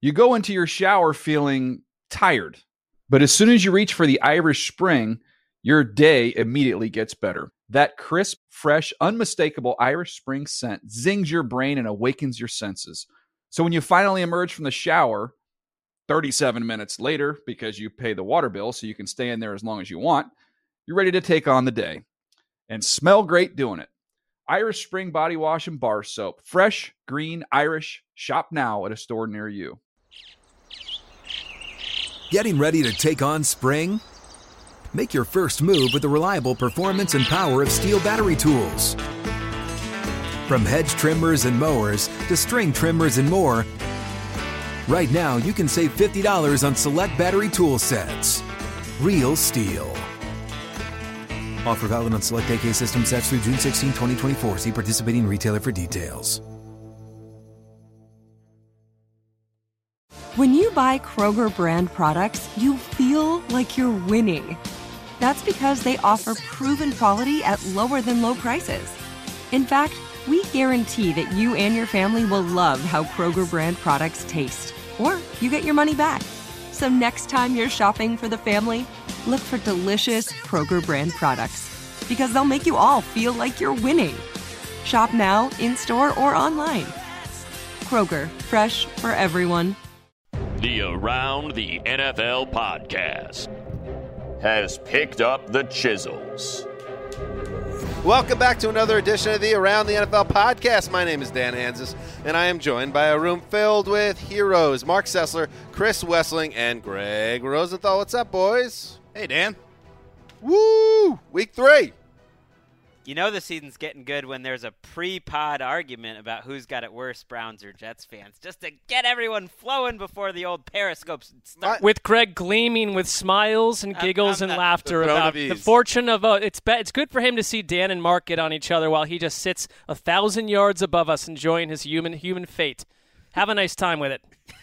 You go into your shower feeling tired, but as soon as you reach for the Irish Spring, your day immediately gets better. That crisp, fresh, unmistakable Irish Spring scent zings your brain and awakens your senses. So when you finally emerge from the shower 37 minutes later, because you pay the water bill so you can stay in there as long as you want, you're ready to take on the day and smell great doing it. Irish Spring Body Wash and Bar Soap. Fresh, green, Irish. Shop now at a store near you. Getting ready to take on spring? Make your first move with the reliable performance and power of Steel battery tools. From hedge trimmers and mowers to string trimmers and more, right now you can save $50 on select battery tool sets. Real Steel. Offer valid on select AK system sets through June 16, 2024. See participating retailer for details. When you buy Kroger brand products, you feel like you're winning. That's because they offer proven quality at lower than low prices. In fact, we guarantee that you and your family will love how Kroger brand products taste, or you get your money back. So next time you're shopping for the family, look for delicious Kroger brand products, because they'll make you all feel like you're winning. Shop now, in-store, or online. Kroger, fresh for everyone. The Around the NFL podcast has picked up the chisels. Welcome back to another edition of the Around the NFL podcast. My name is Dan Hansis, and I am joined by a room filled with heroes. Mark Sessler, Chris Wessling, and Greg Rosenthal. What's up, boys? Hey, Dan. Woo! Week 3. You know the season's getting good when there's a pre-pod argument about who's got it worse, Browns or Jets fans, just to get everyone flowing before the old periscopes start. With Greg gleaming with smiles and giggles and laughter about the fortune of it's good for him to see Dan and Mark get on each other while he just sits 1,000 yards above us enjoying his human fate. Have a nice time with it.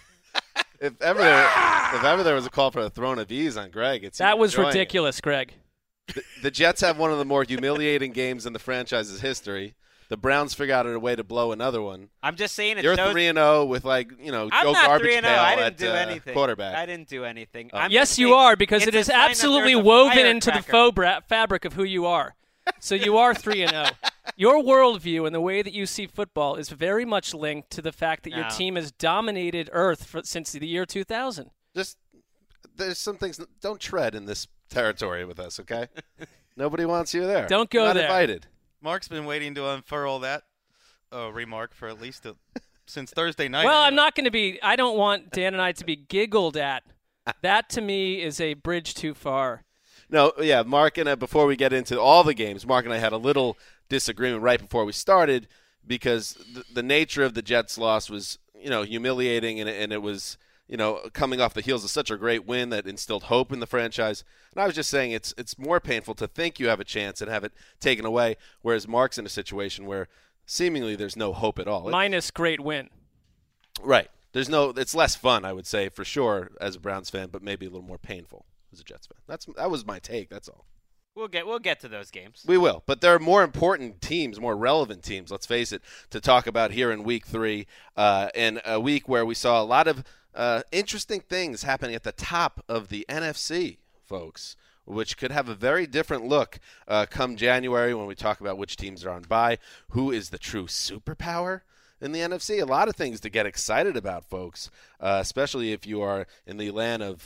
If ever there was a call for a throne of ease on Greg, that was ridiculous, Greg. The Jets have one of the more humiliating games in the franchise's history. The Browns figure out a way to blow another one. I'm just saying it. You're 3-0 with I'm Joe not Garbage Pail I didn't at do anything. Quarterback. I didn't do anything. Yes, you are, because it is absolutely woven into the fabric of who you are. So you are 3-0. Your worldview and the way that you see football is very much linked to the fact that your team has dominated Earth since the year 2000. There's some things that don't tread in this territory with us, okay? Nobody wants you there. Don't go Not there. Invited. Mark's been waiting to unfurl that remark for at least since Thursday night. Well, I'm not going to be – I don't want Dan and I to be giggled at. That, to me, is a bridge too far. No, yeah, Mark and I, before we get into all the games, Mark and I had a little disagreement right before we started because the nature of the Jets' loss was, humiliating, and it was – coming off the heels of such a great win that instilled hope in the franchise. And I was just saying it's more painful to think you have a chance and have it taken away, whereas Mark's in a situation where seemingly there's no hope at all. Minus great win. Right. It's less fun, I would say, for sure, as a Browns fan, but maybe a little more painful as a Jets fan. That was my take, that's all. We'll get to those games. We will, but there are more important teams, more relevant teams, let's face it, to talk about here in Week 3, in a week where we saw a lot of interesting things happening at the top of the NFC, folks, which could have a very different look come January when we talk about which teams are on bye, who is the true superpower in the NFC. A lot of things to get excited about, folks, especially if you are in the land of,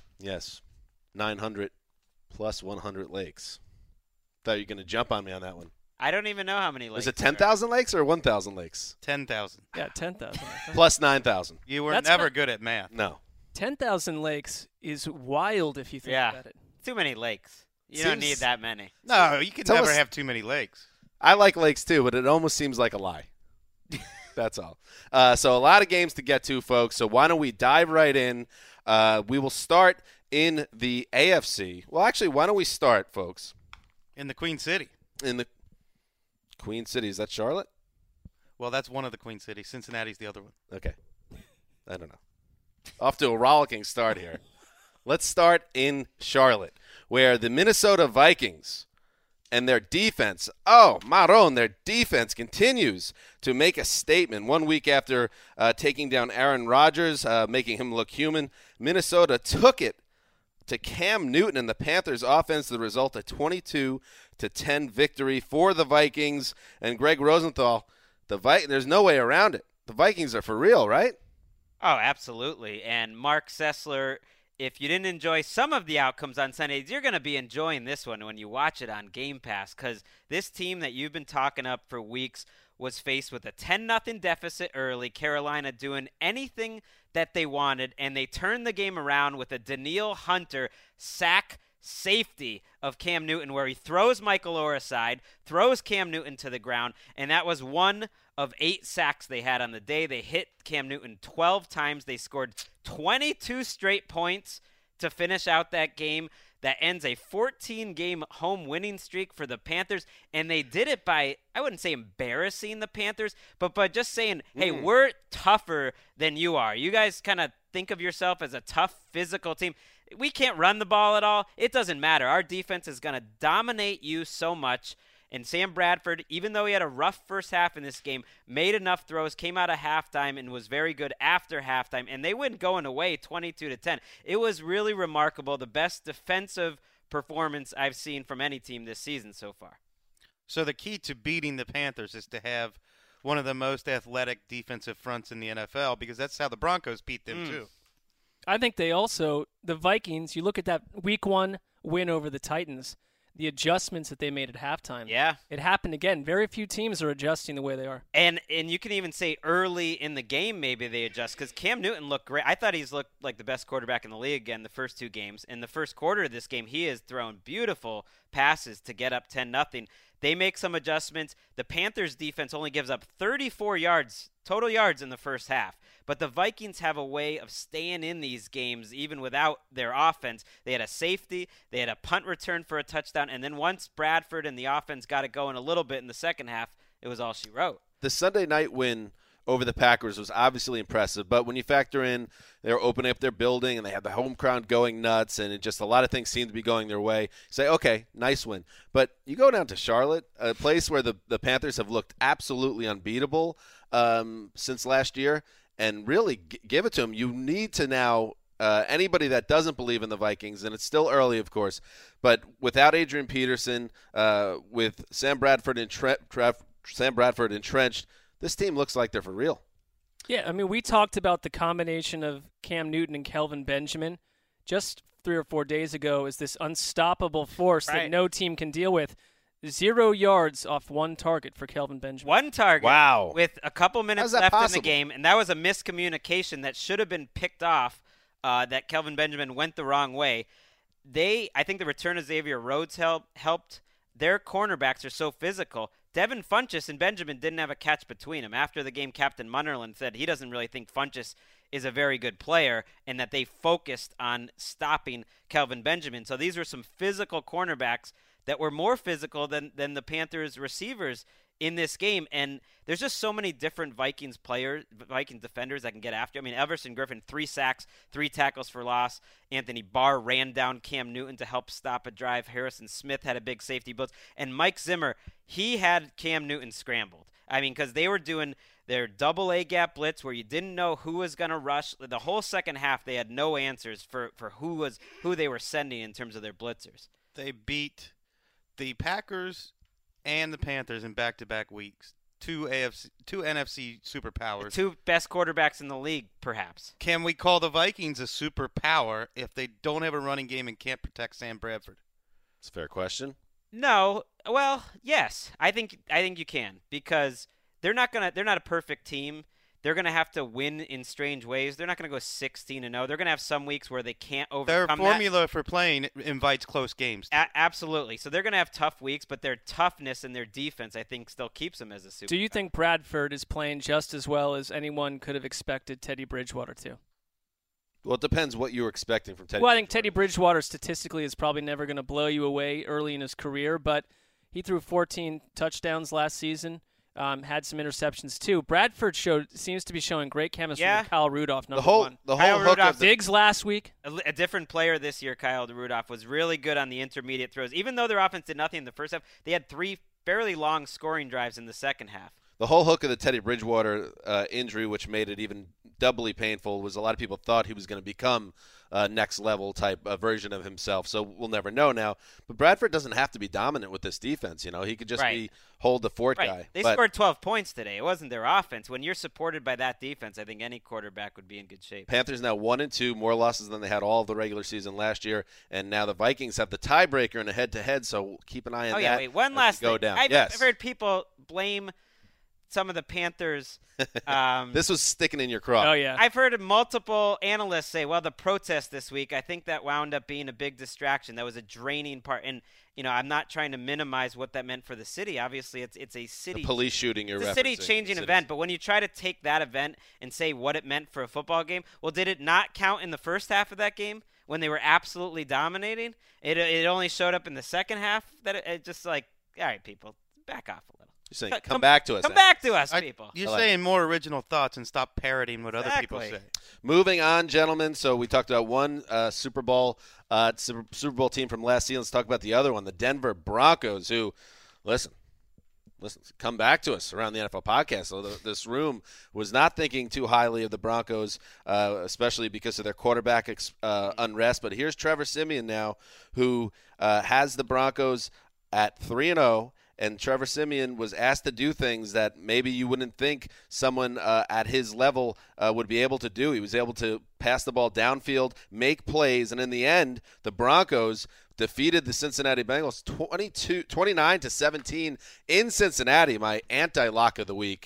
900 plus 100 lakes. Thought you were going to jump on me on that one. I don't even know how many lakes. Is it 10,000 lakes or 1,000 lakes? 10,000. Yeah, 10,000. Plus 9,000. You were never good at math. No. 10,000 lakes is wild if you think about it. Too many lakes. You don't need that many. No, you can never have too many lakes. I like lakes too, but it almost seems like a lie. That's all. So a lot of games to get to, folks. So why don't we dive right in? We will start in the AFC. Well, actually, why don't we start, folks? In the Queen City. In the Queen City. Is that Charlotte? Well, that's one of the Queen Cities. Cincinnati's the other one. Okay. I don't know. Off to a rollicking start here. Let's start in Charlotte, where the Minnesota Vikings And their defense, Maron, their defense continues to make a statement. 1 week after taking down Aaron Rodgers, making him look human, Minnesota took it to Cam Newton and the Panthers offense. The result, a 22-10 victory for the Vikings. And Greg Rosenthal, there's no way around it. The Vikings are for real, right? Oh, absolutely. And Mark Sessler, if you didn't enjoy some of the outcomes on Sundays, you're going to be enjoying this one when you watch it on Game Pass, because this team that you've been talking up for weeks was faced with a 10-0 deficit early, Carolina doing anything that they wanted, and they turned the game around with a Danielle Hunter sack safety of Cam Newton, where he throws Michael Orr aside, throws Cam Newton to the ground, and that was one of 8 sacks they had on the day. They hit Cam Newton 12 times. They scored 22 straight points to finish out that game. That ends a 14-game home winning streak for the Panthers, and they did it by, I wouldn't say embarrassing the Panthers, but by just saying, hey, we're tougher than you are. You guys kind of think of yourself as a tough physical team. We can't run the ball at all. It doesn't matter. Our defense is going to dominate you so much. And Sam Bradford, even though he had a rough first half in this game, made enough throws, came out of halftime, and was very good after halftime. And they went going away 22-10. It was really remarkable. The best defensive performance I've seen from any team this season so far. So the key to beating the Panthers is to have one of the most athletic defensive fronts in the NFL, because that's how the Broncos beat them too. I think the Vikings, you look at that week 1 win over the Titans, the adjustments that they made at halftime. Yeah. It happened again. Very few teams are adjusting the way they are. And you can even say early in the game maybe they adjust, because Cam Newton looked great. I thought he's looked like the best quarterback in the league again the first 2 games. In the first quarter of this game, he has thrown beautiful passes to get up 10-0. They make some adjustments. The Panthers defense only gives up 34 yards, total yards in the first half. But the Vikings have a way of staying in these games even without their offense. They had a safety, they had a punt return for a touchdown, and then once Bradford and the offense got it going a little bit in the second half, it was all she wrote. The Sunday night win over the Packers was obviously impressive, but when you factor in they're opening up their building and they have the home crowd going nuts and it just a lot of things seem to be going their way, you say, okay, nice win. But you go down to Charlotte, a place where the Panthers have looked absolutely unbeatable since last year, and really give it to them. You need to now anybody that doesn't believe in the Vikings, and it's still early, of course, but without Adrian Peterson, with Sam Bradford entrenched, this team looks like they're for real. Yeah, I mean, we talked about the combination of Cam Newton and Kelvin Benjamin just 3 or 4 days ago as this unstoppable force that no team can deal with. 0 yards off 1 target for Kelvin Benjamin. 1 target. Wow. With a couple minutes left in the game, and that was a miscommunication that should have been picked off, that Kelvin Benjamin went the wrong way. I think the return of Xavier Rhodes helped. Their cornerbacks are so physical. Devin Funchess and Benjamin didn't have a catch between them. After the game, Captain Munnerlyn said he doesn't really think Funchess is a very good player and that they focused on stopping Kelvin Benjamin. So these were some physical cornerbacks that were more physical than the Panthers receivers in this game. And there's just so many different Vikings defenders that can get after. I mean, Everson Griffin, 3 sacks, 3 tackles for loss. Anthony Barr ran down Cam Newton to help stop a drive. Harrison Smith had a big safety blitz. And Mike Zimmer, he had Cam Newton scrambled. I mean, because they were doing their double A gap blitz where you didn't know who was going to rush. The whole second half, they had no answers for who they were sending in terms of their blitzers. They beat the Packers and the Panthers in back-to-back weeks. 2 NFC superpowers. The 2 best quarterbacks in the league, perhaps. Can we call the Vikings a superpower if they don't have a running game and can't protect Sam Bradford? It's a fair question. No. Well, yes. I think you can, because they're not a perfect team. They're going to have to win in strange ways. They're not going to go 16-0. They're going to have some weeks where they can't overcome Their formula for playing invites close games. Absolutely. So they're going to have tough weeks, but their toughness and their defense, I think, still keeps them as a superstar. Do you think Bradford is playing just as well as anyone could have expected Teddy Bridgewater to? Well, it depends what you were expecting from Teddy. Well, I think Teddy Bridgewater statistically is probably never going to blow you away early in his career, but he threw 14 touchdowns last season. had some interceptions too. Bradford seems to be showing great chemistry with Kyle Rudolph, number one. The whole hook of Diggs last week. A different player this year, Kyle Rudolph, was really good on the intermediate throws. Even though their offense did nothing in the first half, they had 3 fairly long scoring drives in the second half. The whole hook of the Teddy Bridgewater injury, which made it even doubly painful, was a lot of people thought he was going to become a next-level type version of himself. So we'll never know now. But Bradford doesn't have to be dominant with this defense. He could just be hold the fort guy. They scored 12 points today. It wasn't their offense. When you're supported by that defense, I think any quarterback would be in good shape. Panthers now 1-2, more losses than they had all of the regular season last year. And now the Vikings have the tiebreaker in a head-to-head, so keep an eye on that. Wait, one last thing. Down. I've heard people blame some of the Panthers. This was sticking in your craw. Oh, yeah. I've heard multiple analysts say, well, the protest this week, I think that wound up being a big distraction. That was a draining part. And, I'm not trying to minimize what that meant for the city. Obviously, it's a city. The police shooting you're referencing. It's a city-changing event. But when you try to take that event and say what it meant for a football game, well, did it not count in the first half of that game when they were absolutely dominating? It only showed up in the second half? That it just all right, people, back off a little. You're saying, come back to us. Come back to us, people. You're saying more original thoughts and stop parroting what other people say. Moving on, gentlemen. So we talked about one Super Bowl team from last season. Let's talk about the other one, the Denver Broncos, who, listen, come back to us around the NFL podcast. So this room was not thinking too highly of the Broncos, especially because of their quarterback unrest. But here's Trevor Siemian now, who has the Broncos at 3-0. And Trevor Siemian was asked to do things that maybe you wouldn't think someone at his level would be able to do. He was able to pass the ball downfield, make plays, and in the end, the Broncos defeated the Cincinnati Bengals 29-17 in Cincinnati. My anti-lock of the week.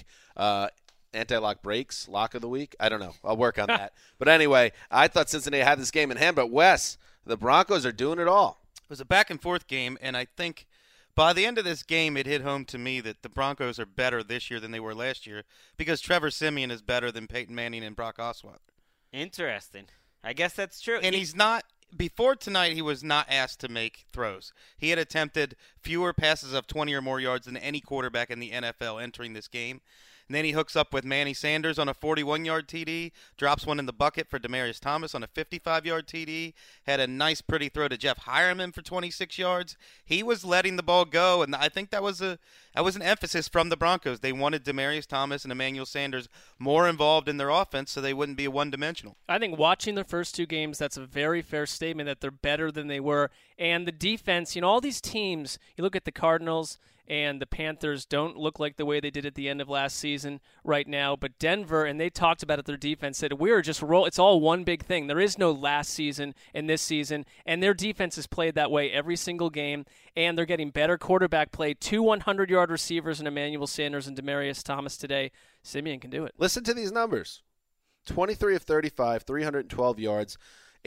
Anti-lock breaks, lock of the week? I don't know. I'll work on that. But anyway, I thought Cincinnati had this game in hand. But, Wes, the Broncos are doing it all. It was a back-and-forth game, and I think – by the end of this game, it hit home to me that the Broncos are better this year than they were last year because Trevor Siemian is better than Peyton Manning and Brock Osweiler. Interesting. I guess that's true. And he's not – before tonight, he was not asked to make throws. He had attempted fewer passes of 20 or more yards than any quarterback in the NFL entering this game. And then he hooks up with Manny Sanders on a 41-yard TD, drops one in the bucket for Demaryius Thomas on a 55-yard TD, had a nice, pretty throw to Jeff Hireman for 26 yards. He was letting the ball go, and I think that was an emphasis from the Broncos. They wanted Demaryius Thomas and Emmanuel Sanders more involved in their offense so they wouldn't be one-dimensional. I think watching their first 2 games, that's a very fair statement that they're better than they were. And the defense, all these teams, you look at the Cardinals – and the Panthers don't look like the way they did at the end of last season right now. But Denver, and they talked about it, their defense said, we're just it's all one big thing. There is no last season and this season, and their defense has played that way every single game, and they're getting better quarterback play. 2 100-yard receivers in Emmanuel Sanders and Demaryius Thomas today. Siemian can do it. Listen to these numbers. 23 of 35, 312 yards,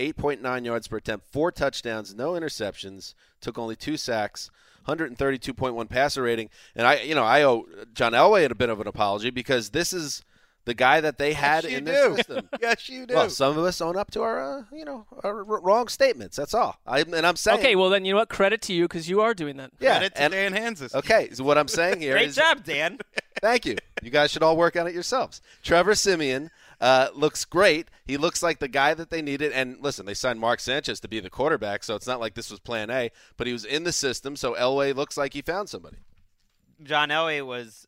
8.9 yards per attempt, 4 touchdowns, no interceptions, took only 2 sacks. 132.1 passer rating, and I owe John Elway a bit of an apology because this is the guy that they had in their system. Yes, you do. Well, some of us own up to our wrong statements. That's all. I'm saying. Okay, well then you know what? Credit to you because you are doing that. Yeah, Credit to Dan Hansis. Okay, so what I'm saying here Great job, Dan. Thank you. You guys should all work on it yourselves. Trevor Siemian looks great. He looks like the guy that they needed. And listen, they signed Mark Sanchez to be the quarterback, so it's not like this was plan A, but he was in the system, so Elway looks like he found somebody. John Elway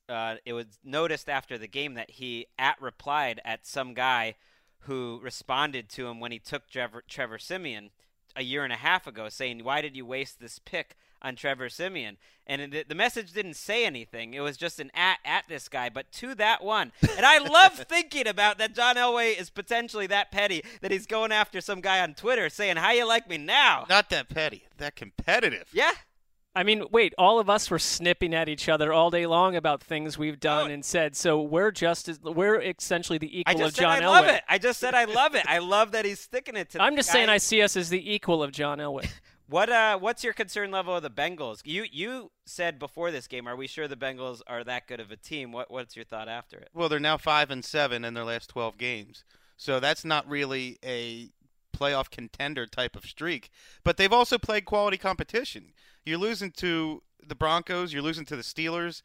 it was noticed after the game that he replied at some guy who responded to him when he took Trevor Siemian a year and a half ago saying, why did you waste this pick on Trevor Siemian? And the message didn't say anything. It was just an at this guy, but to that one. And I love thinking about that John Elway is potentially that petty that he's going after some guy on Twitter saying, how you like me now? Not that petty. That competitive. Yeah. I mean, wait, all of us were snipping at each other all day long about things we've done and said, so we're essentially the equal of John Elway. I love it. I just said I love it. I love that he's sticking it to I'm just saying I see us as the equal of John Elway. What's your concern level of the Bengals? You said before this game, are we sure the Bengals are that good of a team? What's your thought after it? Well, they're now 5-7 in their last 12 games. So that's not really a playoff contender type of streak. But they've also played quality competition. You're losing to the Broncos. You're losing to the Steelers.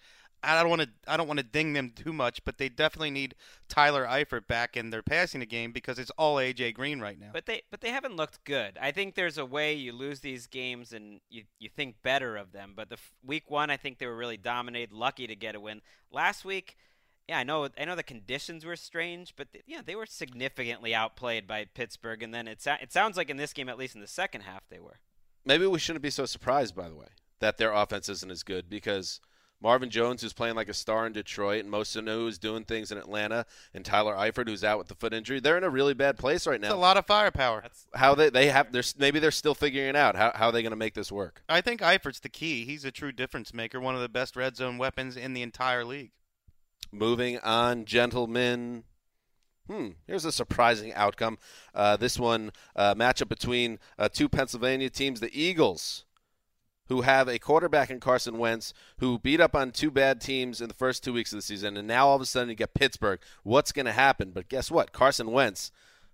I don't want to ding them too much, but they definitely need Tyler Eifert back in their passing game because it's all AJ Green right now. But they haven't looked good. I think there's a way you lose these games and you think better of them. But week 1, I think they were really dominated, lucky to get a win. Last week, yeah, I know the conditions were strange, but they were significantly outplayed by Pittsburgh. And then it sounds like in this game, at least in the second half, they were. Maybe we shouldn't be so surprised, by the way, that their offense isn't as good because Marvin Jones, who's playing like a star in Detroit, and Mo Sanu, who's doing things in Atlanta, and Tyler Eifert, who's out with the foot injury, they're in a really bad place right now. That's a lot of firepower. How maybe they're still figuring it out. How are they going to make this work? I think Eifert's the key. He's a true difference maker, one of the best red zone weapons in the entire league. Moving on, gentlemen. Here's a surprising outcome. This one, matchup between two Pennsylvania teams, the Eagles, who have a quarterback in Carson Wentz, who beat up on 2 bad teams in the first 2 weeks of the season, and now all of a sudden you get Pittsburgh. What's going to happen? But guess what? Carson Wentz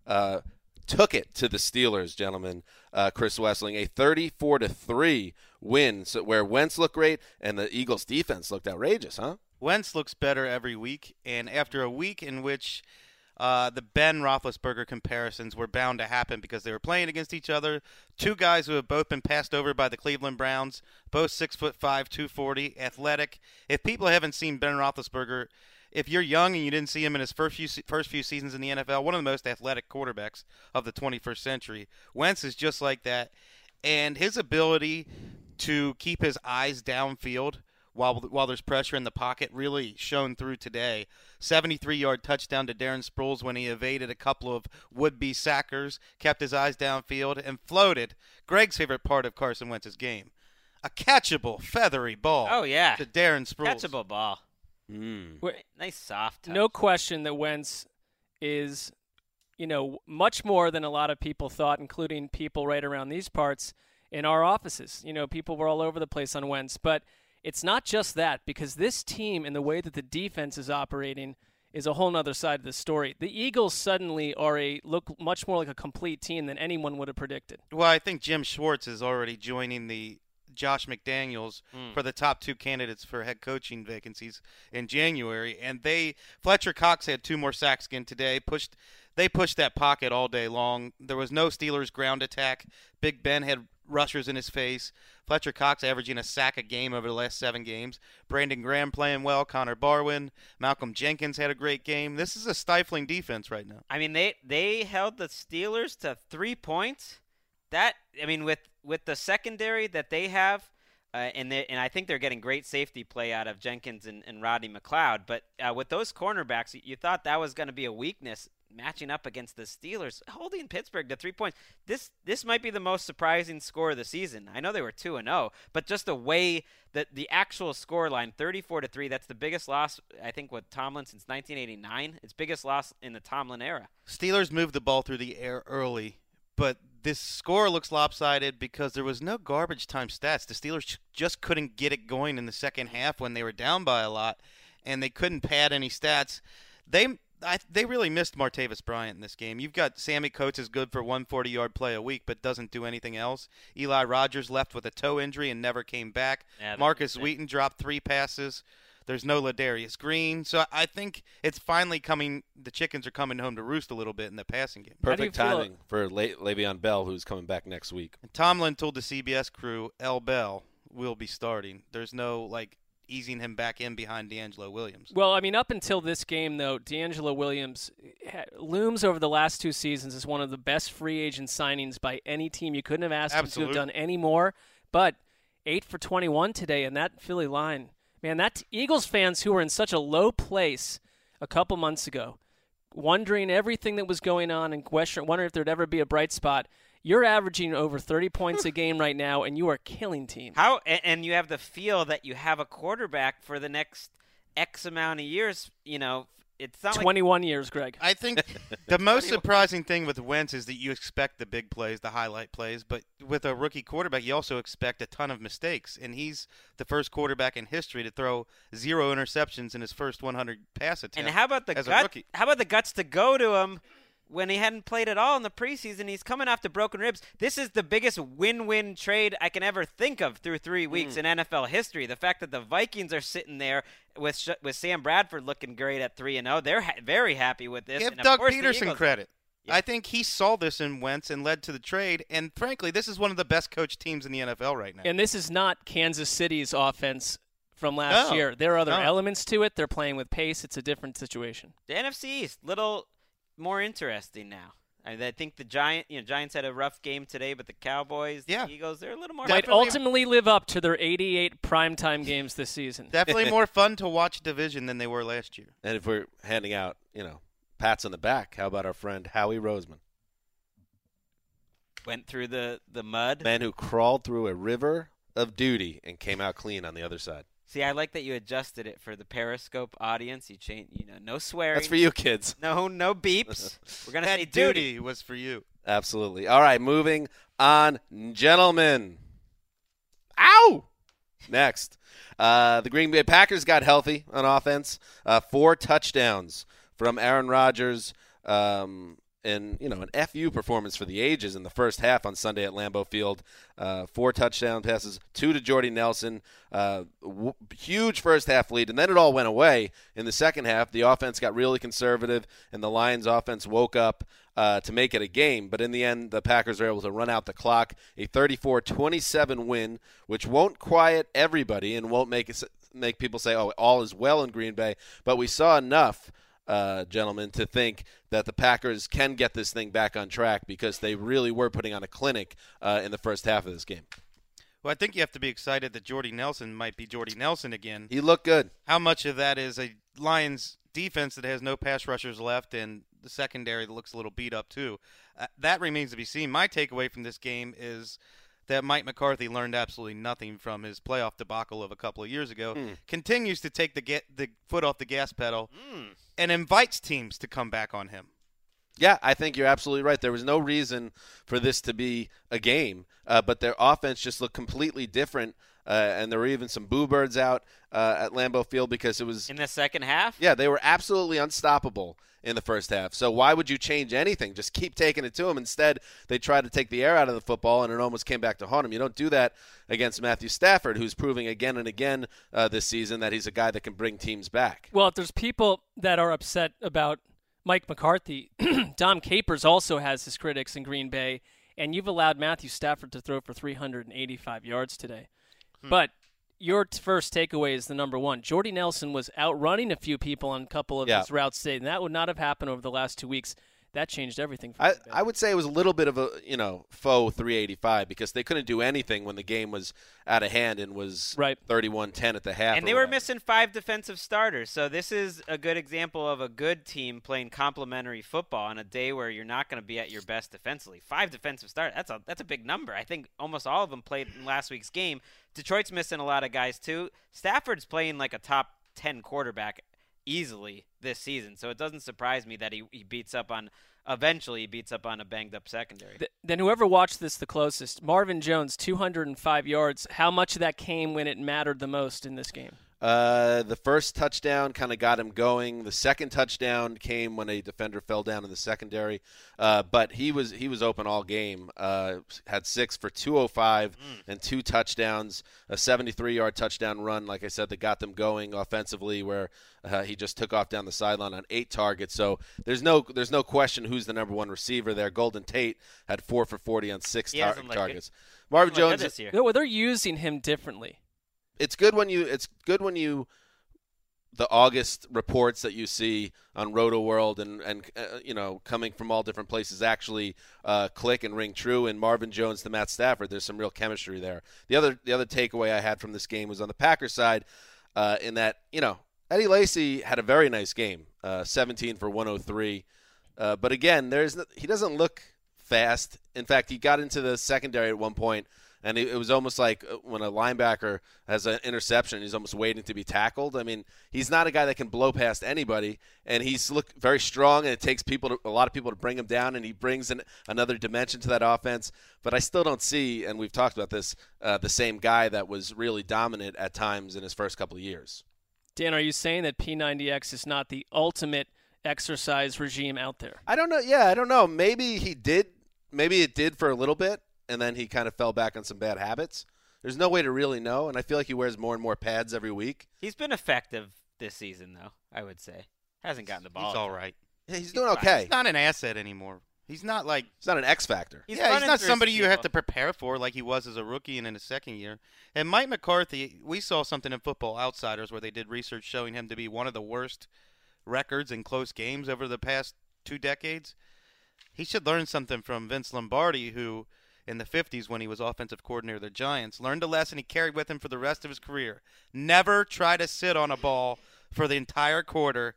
took it to the Steelers, gentlemen. Chris Wessling, a 34-3 win, where Wentz looked great and the Eagles' defense looked outrageous, huh? Wentz looks better every week, and after a week in which the Ben Roethlisberger comparisons were bound to happen because they were playing against each other. 2 guys who have both been passed over by the Cleveland Browns, both 6'5", 240, athletic. If people haven't seen Ben Roethlisberger, if you're young and you didn't see him in his first few seasons in the NFL, one of the most athletic quarterbacks of the 21st century. Wentz is just like that, and his ability to keep his eyes downfield while there's pressure in the pocket really shone through today. 73-yard touchdown to Darren Sproles when he evaded a couple of would-be sackers, kept his eyes downfield, and floated. Greg's favorite part of Carson Wentz's game. A catchable, feathery ball. Oh, yeah. To Darren Sproles. Catchable ball. Nice soft touch. No question that Wentz is, much more than a lot of people thought, including people right around these parts in our offices. People were all over the place on Wentz, but it's not just that, because this team and the way that the defense is operating is a whole nother side of the story. The Eagles suddenly look much more like a complete team than anyone would have predicted. Well, I think Jim Schwartz is already joining the Josh McDaniels for the top 2 candidates for head coaching vacancies in January. And Fletcher Cox had 2 more sacks again today. They pushed that pocket all day long. There was no Steelers ground attack. Big Ben had rushers in his face. Fletcher Cox averaging a sack a game over the last 7 games. Brandon Graham playing well. Connor Barwin. Malcolm Jenkins had a great game. This is a stifling defense right now. I mean, they held the Steelers to 3 points. With the secondary that they have, and I think they're getting great safety play out of Jenkins and Rodney McLeod. But with those cornerbacks, you thought that was going to be a weakness matching up against the Steelers, holding Pittsburgh to 3 points. This might be the most surprising score of the season. I know they were 2-0, but just the way that the actual score line, 34-3, that's the biggest loss, I think, with Tomlin since 1989. It's biggest loss in the Tomlin era. Steelers moved the ball through the air early, but this score looks lopsided because there was no garbage time stats. The Steelers just couldn't get it going in the second half when they were down by a lot, and they couldn't pad any stats. They really missed Martavis Bryant in this game. You've got Sammy Coates is good for 140-yard play a week but doesn't do anything else. Eli Rogers left with a toe injury and never came back. Yeah, Marcus Wheaton dropped 3 passes. There's no Ladarius Green. So I think it's finally coming. The chickens are coming home to roost a little bit in the passing game. Perfect timing for Le'Veon Bell, who's coming back next week. And Tomlin told the CBS crew, L. Bell will be starting. There's no, easing him back in behind DeAngelo Williams. Well, up until this game, though, DeAngelo Williams looms over the last 2 seasons as one of the best free agent signings by any team. You couldn't have asked him to have done any more. But 8 for 21 today, and that Philly line, man, that Eagles fans who were in such a low place a couple months ago, wondering everything that was going on and wondering if there'd ever be a bright spot. You're averaging over 30 points a game right now, and you are killing teams. And you have the feel that you have a quarterback for the next X amount of years. It's not 21 years, Greg. I think the most surprising thing with Wentz is that you expect the big plays, the highlight plays, but with a rookie quarterback, you also expect a ton of mistakes. And he's the first quarterback in history to throw 0 interceptions in his first 100 pass attempts. And how about the rookie? How about the guts to go to him when he hadn't played at all in the preseason? He's coming off the broken ribs. This is the biggest win-win trade I can ever think of through 3 weeks in NFL history. The fact that the Vikings are sitting there with Sam Bradford looking great at 3-0, they're very happy with this. Give and Doug Peterson credit. Yeah. I think he saw this in Wentz and led to the trade. And frankly, this is one of the best coached teams in the NFL right now. And this is not Kansas City's offense from last year. There are other elements to it. They're playing with pace. It's a different situation. The NFC East, little more interesting now. I think the Giants had a rough game today, but the Cowboys, the Eagles, they're a little more. Might ultimately live up to their 88 primetime games this season. Definitely more fun to watch division than they were last year. And if we're handing out, pats on the back, how about our friend Howie Roseman? Went through the mud. Man who crawled through a river of duty and came out clean on the other side. See, I like that you adjusted it for the Periscope audience. You changed, no swearing. That's for you kids. No beeps. We're going to say duty was for you. Absolutely. All right, moving on, gentlemen. Ow! Next. The Green Bay Packers got healthy on offense. 4 touchdowns from Aaron Rodgers, and an FU performance for the ages in the first half on Sunday at Lambeau Field. 4 touchdown passes, 2 to Jordy Nelson. Huge first half lead, and then it all went away in the second half. The offense got really conservative, and the Lions offense woke up to make it a game. But in the end, the Packers were able to run out the clock. A 34-27 win, which won't quiet everybody and won't make people say, oh, all is well in Green Bay. But we saw enough, gentlemen, to think that the Packers can get this thing back on track because they really were putting on a clinic in the first half of this game. Well, I think you have to be excited that Jordy Nelson might be Jordy Nelson again. He looked good. How much of that is a Lions defense that has no pass rushers left and the secondary that looks a little beat up too? That remains to be seen. My takeaway from this game is that Mike McCarthy learned absolutely nothing from his playoff debacle of a couple of years ago, continues to take the foot off the gas pedal, and invites teams to come back on him. Yeah, I think you're absolutely right. There was no reason for this to be a game, but their offense just looked completely different, and there were even some boo birds out at Lambeau Field because it was – in the second half? Yeah, they were absolutely unstoppable in the first half. So why would you change anything? Just keep taking it to them. Instead, they tried to take the air out of the football, and it almost came back to haunt them. You don't do that against Matthew Stafford, who's proving again and again this season that he's a guy that can bring teams back. Well, if there's people that are upset about Mike McCarthy, Dom Capers also has his critics in Green Bay, and you've allowed Matthew Stafford to throw for 385 yards today. But your first takeaway is the number one. Jordy Nelson was outrunning a few people on a couple of his routes today, and that would not have happened over the last 2 weeks. That changed everything for I would say it was a little bit of a, faux 385 because they couldn't do anything when the game was out of hand and was 31-10 at the half. And they were missing 5 defensive starters. So this is a good example of a good team playing complementary football on a day where you're not going to be at your best defensively. 5 defensive starters, that's a big number. I think almost all of them played in last week's game. Detroit's missing a lot of guys too. Stafford's playing like a top 10 quarterback easily this season, so it doesn't surprise me that he beats up on a banged-up secondary. Then whoever watched this the closest, Marvin Jones, 205 yards. How much of that came when it mattered the most in this game? The first touchdown kind of got him going. The second touchdown came when a defender fell down in the secondary. But he was open all game. Had 6 for 205 and 2 touchdowns. A 73-yard touchdown run, like I said, that got them going offensively, where he just took off down the sideline on 8 targets. So there's no question who's the number one receiver there. Golden Tate had 4 for 40 on 6 targets. Marvin Jones. They're using him differently. It's good when you the August reports that you see on RotoWorld and coming from all different places actually click and ring true. And Marvin Jones to Matt Stafford, there's some real chemistry there. The other takeaway I had from this game was on the Packers side, in that Eddie Lacy had a very nice game, 17 for 103. But again, he doesn't look fast. In fact, he got into the secondary at one point. And it was almost like when a linebacker has an interception, he's almost waiting to be tackled. I mean, he's not a guy that can blow past anybody, and he's looked very strong, and it takes a lot of people to bring him down, and he brings another dimension to that offense. But I still don't see, and we've talked about this, the same guy that was really dominant at times in his first couple of years. Dan, are you saying that P90X is not the ultimate exercise regime out there? I don't know. Yeah, I don't know. Maybe he did. Maybe it did for a little bit. And then he kind of fell back on some bad habits. There's no way to really know, and I feel like he wears more and more pads every week. He's been effective this season, though, I would say. Hasn't gotten the ball. He's all right. Yeah, he's doing okay. He's not an asset anymore. He's not like he's not an X factor. He's not somebody you have to prepare for like he was as a rookie and in his second year. And Mike McCarthy, we saw something in Football Outsiders where they did research showing him to be one of the worst records in close games over the past 2 decades. He should learn something from Vince Lombardi, who in the 50s when he was offensive coordinator of the Giants learned a lesson he carried with him for the rest of his career. Never try to sit on a ball for the entire quarter.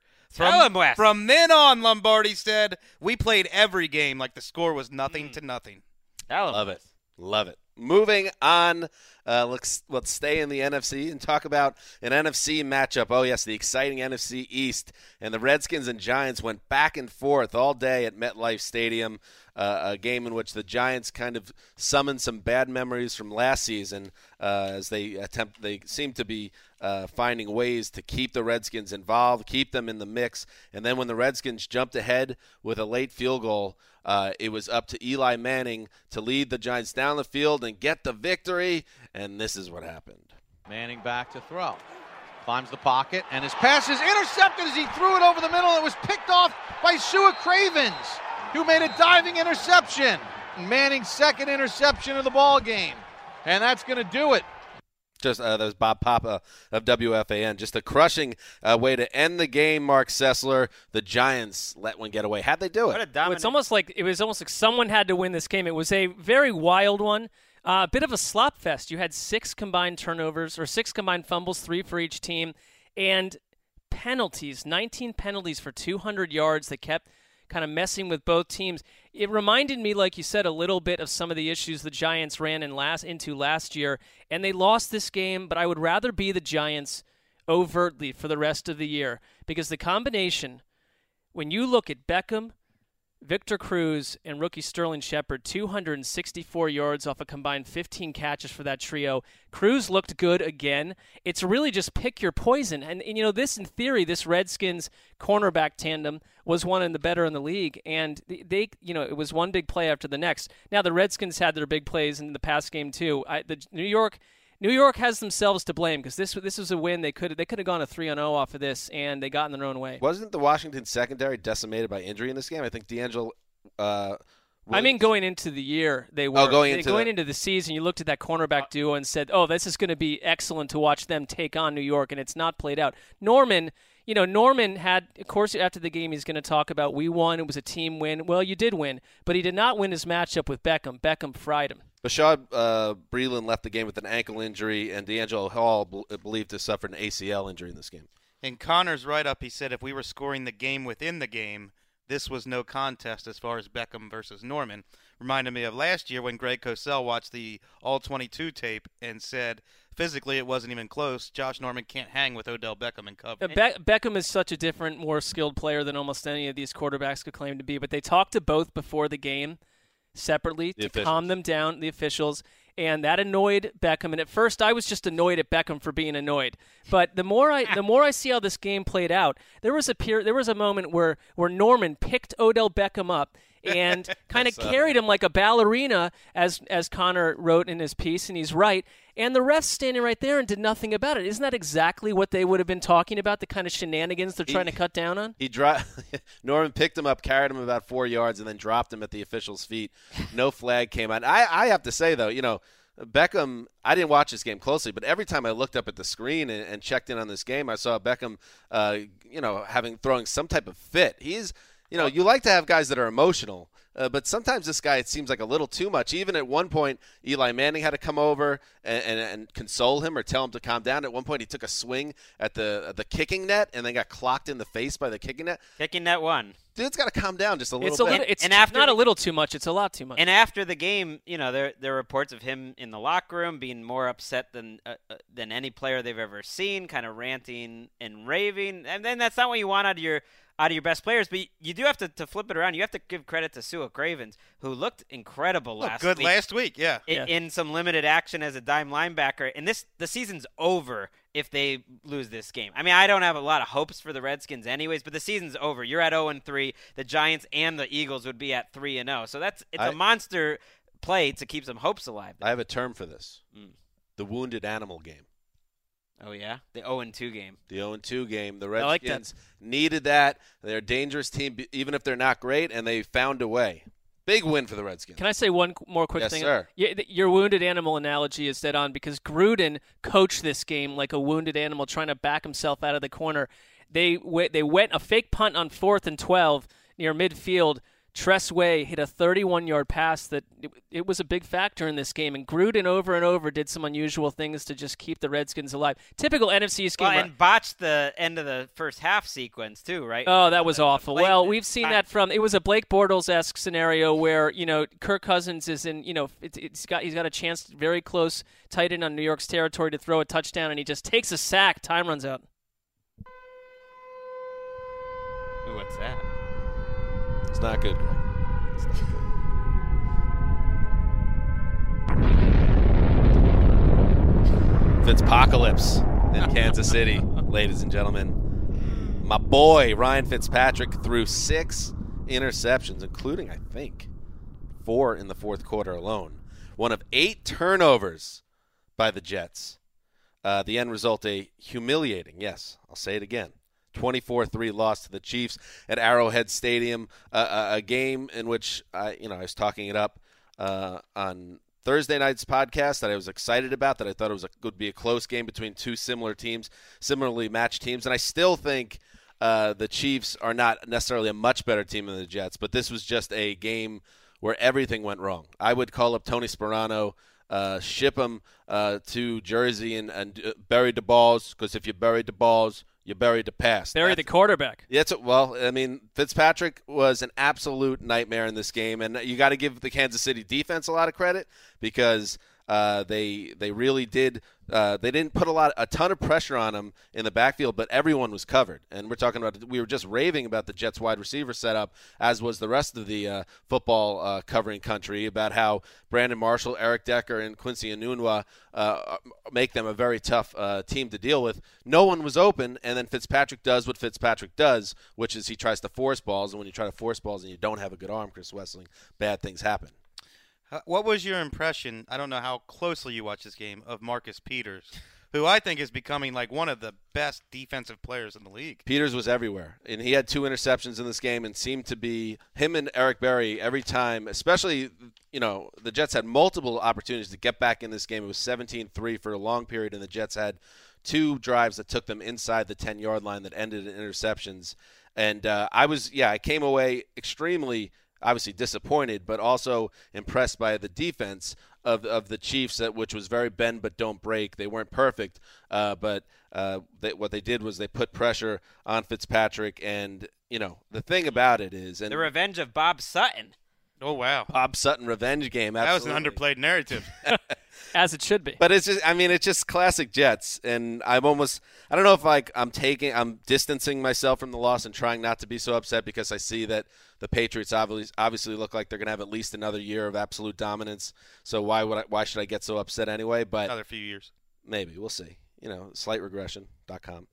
From then on, Lombardi said, we played every game like the score was nothing to nothing. Love it. Love it. Moving on, let's stay in the NFC and talk about an NFC matchup. Oh, yes, the exciting NFC East. And the Redskins and Giants went back and forth all day at MetLife Stadium, a game in which the Giants kind of summoned some bad memories from last season as they seem to be finding ways to keep the Redskins involved, keep them in the mix. And then when the Redskins jumped ahead with a late field goal, it was up to Eli Manning to lead the Giants down the field and get the victory, and this is what happened. Manning back to throw. Climbs the pocket, and his pass is intercepted as he threw it over the middle. It was picked off by Sua Cravens, who made a diving interception. Manning's second interception of the ball game, and that's going to do it. Just that was Bob Papa of WFAN. Just a crushing way to end the game. Mark Sessler. The Giants let one get away. How'd they do it? It was almost like someone had to win this game. It was a very wild one. A bit of a slop fest. You had 6 combined turnovers or 6 combined fumbles, 3 for each team, and penalties. 19 penalties for 200 yards that kept kind of messing with both teams. It reminded me, like you said, a little bit of some of the issues the Giants ran into last year, and they lost this game, but I would rather be the Giants overtly for the rest of the year because the combination, when you look at Beckham, Victor Cruz, and rookie Sterling Shepard, 264 yards off a combined 15 catches for that trio. Cruz looked good again. It's really just pick your poison. And this, in theory, this Redskins cornerback tandem was one of the better in the league. And they it was one big play after the next. Now, the Redskins had their big plays in the past game, too. New York has themselves to blame because this was a win. They could have gone a 3-0 off of this, and they got in their own way. Wasn't the Washington secondary decimated by injury in this game? I think D'Angelo. Going into the year, they were. Going into the season, you looked at that cornerback duo and said, "Oh, this is going to be excellent to watch them take on New York," and it's not played out. Norman had, of course, after the game, he's going to talk about we won. It was a team win. Well, you did win, but he did not win his matchup with Beckham. Beckham fried him. Bashad Breeland left the game with an ankle injury, and D'Angelo Hall believed to suffer an ACL injury in this game. In Connor's write-up, he said if we were scoring the game within the game, this was no contest as far as Beckham versus Norman. Reminded me of last year when Greg Cosell watched the All-22 tape and said physically it wasn't even close. Josh Norman can't hang with Odell Beckham in cover. Beckham is such a different, more skilled player than almost any of these quarterbacks could claim to be, but they talked to both before the game separately to calm them down, the officials, and that annoyed Beckham. And at first, I was just annoyed at Beckham for being annoyed. But the more I see how this game played out, there was a moment where Norman picked Odell Beckham up and kind of carried him like a ballerina, as Connor wrote in his piece, and he's right. And the refs standing right there and did nothing about it. Isn't that exactly what they would have been talking about, the kind of shenanigans they're trying to cut down on? Norman picked him up, carried him about 4 yards, and then dropped him at the official's feet. No flag came out. I have to say, though, Beckham, I didn't watch this game closely, but every time I looked up at the screen and checked in on this game, I saw Beckham, throwing some type of fit. He's, you like to have guys that are emotional, but sometimes this guy, it seems like a little too much. Even at one point, Eli Manning had to come over and console him or tell him to calm down. At one point, he took a swing at the kicking net and then got clocked in the face by the kicking net. Kicking net won. Dude's got to calm down just a little bit. It's not a little too much. It's a lot too much. And after the game, there are reports of him in the locker room being more upset than any player they've ever seen, kind of ranting and raving. And then that's not what you want out of your best players. But you do have to flip it around. You have to give credit to Sua Cravens, who looked incredible last week. Good last week, yeah. In some limited action as a dime linebacker. And the season's over if they lose this game. I mean, I don't have a lot of hopes for the Redskins anyways, but the season's over. You're at 0-3. The Giants and the Eagles would be at 3-0. So it's a monster play to keep some hopes alive. I have a term for this. The wounded animal game. Oh, yeah? The 0-2 game. The 0-2 game. The Redskins needed that. They're a dangerous team, even if they're not great, and they found a way. Big win for the Redskins. Can I say one more quick thing? Yes, sir. Your wounded animal analogy is dead on because Gruden coached this game like a wounded animal trying to back himself out of the corner. They went a fake punt on 4th and 12 near midfield. Tress Way hit a 31-yard pass that it was a big factor in this game. And Gruden over and over did some unusual things to just keep the Redskins alive. Typical NFC scheme. Well, and botched the end of the first half sequence too, right? Oh, that was awful. Well, we've seen that it was a Blake Bortles-esque scenario where, Kirk Cousins is in, he's got a chance very close, tight end on New York's territory to throw a touchdown, and he just takes a sack. Time runs out. Ooh, what's that? It's not good, Greg. It's not good. Fitzpocalypse in Kansas City, ladies and gentlemen. My boy, Ryan Fitzpatrick, threw 6 interceptions, including, I think, 4 in the fourth quarter alone. One of 8 turnovers by the Jets. The end result, a humiliating, yes, I'll say it again, 24-3 loss to the Chiefs at Arrowhead Stadium, a game in which I was talking it up on Thursday night's podcast that I was excited about, that I thought would be a close game between two similarly matched teams. And I still think the Chiefs are not necessarily a much better team than the Jets, but this was just a game where everything went wrong. I would call up Tony Sperano, ship him to Jersey and bury the balls, because if you bury the balls, you buried the pass. Bury the quarterback. Fitzpatrick was an absolute nightmare in this game, and you got to give the Kansas City defense a lot of credit because they really did. They didn't put a ton of pressure on him in the backfield, but everyone was covered. And we were just raving about the Jets wide receiver setup, as was the rest of the football covering country, about how Brandon Marshall, Eric Decker, and Quincy Enunwa make them a very tough team to deal with. No one was open, and then Fitzpatrick does what Fitzpatrick does, which is he tries to force balls. And when you try to force balls and you don't have a good arm, Chris Wessling, bad things happen. What was your impression, I don't know how closely you watched this game, of Marcus Peters, who I think is becoming like one of the best defensive players in the league? Peters was everywhere, and he had 2 interceptions in this game and seemed to be him and Eric Berry every time, especially, the Jets had multiple opportunities to get back in this game. It was 17-3 for a long period, and the Jets had 2 drives that took them inside the 10-yard line that ended in interceptions. And I came away extremely obviously disappointed, but also impressed by the defense of the Chiefs, which was very bend but don't break. They weren't perfect, but what they did was they put pressure on Fitzpatrick. And, the thing about it is... the revenge of Bob Sutton. Oh, wow. Bob Sutton revenge game, absolutely. That was an underplayed narrative. As it should be. But it's just classic Jets, and I don't know if I'm distancing myself from the loss and trying not to be so upset, because I see that the Patriots obviously look like they're going to have at least another year of absolute dominance. So why should I get so upset anyway? But another few years. Maybe. We'll see. Slightregression.com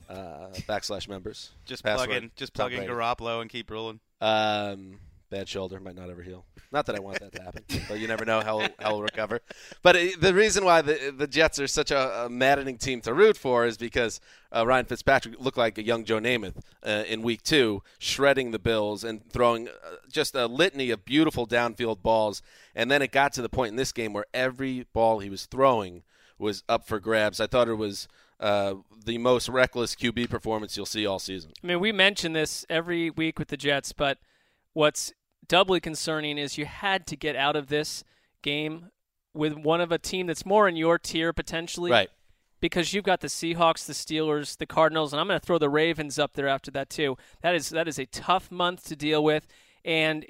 /members. Just plug in Garoppolo and keep rolling. Bad shoulder, might not ever heal. Not that I want that to happen, but you never know how he'll recover. But the reason why the Jets are such a maddening team to root for is because Ryan Fitzpatrick looked like a young Joe Namath in Week 2, shredding the Bills and throwing just a litany of beautiful downfield balls. And then it got to the point in this game where every ball he was throwing was up for grabs. I thought it was the most reckless QB performance you'll see all season. I mean, we mention this every week with the Jets, but what's doubly concerning is you had to get out of this game with one of a team that's more in your tier potentially. Right. Because you've got the Seahawks, the Steelers, the Cardinals, and I'm going to throw the Ravens up there after that too. That is a tough month to deal with. And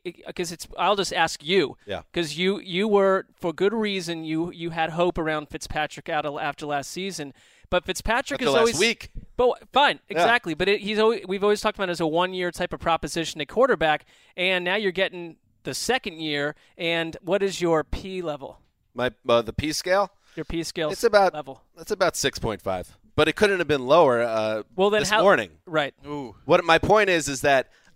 I'll just ask you. Yeah. Because you were, for good reason, you had hope around Fitzpatrick after last season. But Fitzpatrick is always last week. But fine, exactly. Yeah. But we've always talked about it as a 1-year type of proposition at quarterback, and now you're getting the second year. And what is your P level? The P scale. Your P scale. It's about level. It's about 6.5. But it couldn't have been lower. This morning. Right. Ooh. What my point is that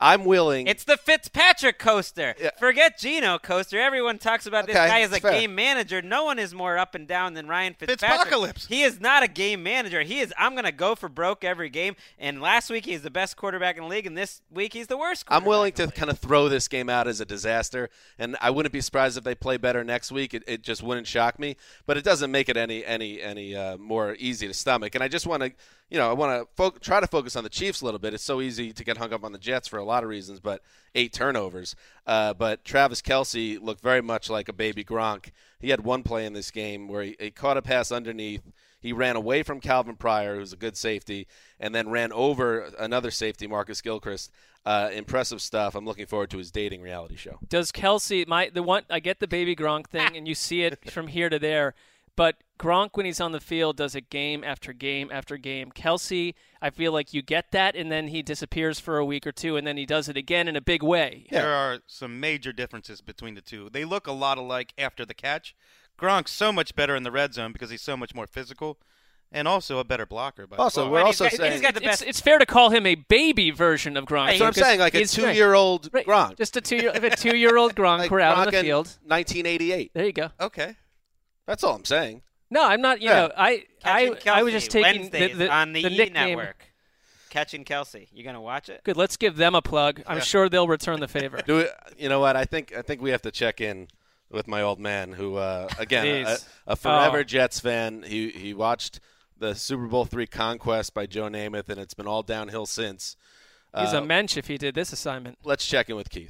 I'm willing. It's the Fitzpatrick coaster. Yeah. Forget Geno coaster. Everyone talks about this guy as a fair. game manager. No one is more up and down than Ryan Fitzpatrick. Fitzpocalypse. He is not a game manager. He is, I'm going to go for broke every game. And last week he's the best quarterback in the league, and this week he's the worst quarterback. I'm willing to kind of throw this game out as a disaster, and I wouldn't be surprised if they play better next week. It just wouldn't shock me, but it doesn't make it any more easy to stomach. And I just want to, I want to try to focus on the Chiefs a little bit. It's so easy to get hung up on the Jets for a lot of reasons, but 8 turnovers. But Travis Kelce looked very much like a baby Gronk. He had one play in this game where he caught a pass underneath. He ran away from Calvin Pryor, who's a good safety, and then ran over another safety, Marcus Gilchrist. Impressive stuff. I'm looking forward to his dating reality show. Does Kelce I get the baby Gronk thing, and you see it from here to there, but Gronk, when he's on the field, does it game after game after game. Kelce, I feel like you get that, and then he disappears for a week or two, and then he does it again in a big way. Yeah. There are some major differences between the two. They look a lot alike after the catch. Gronk's so much better in the red zone because he's so much more physical and also a better blocker. We're also saying it's fair to call him a baby version of Gronk. That's what I'm saying, like a 2-year-old Gronk. Just a 2-year-old Gronk like we're out Gronk on the field. 1988. There you go. Okay. That's all I'm saying. No, I'm not. I was just taking Wednesdays on the nickname. Network. Catching Kelce. You going to watch it? Good. Let's give them a plug. I'm sure they'll return the favor. You know what? I think we have to check in with my old man, who again a forever Jets fan. He watched the Super Bowl III conquest by Joe Namath, and it's been all downhill since. He's a mensch if he did this assignment. Let's check in with Keith.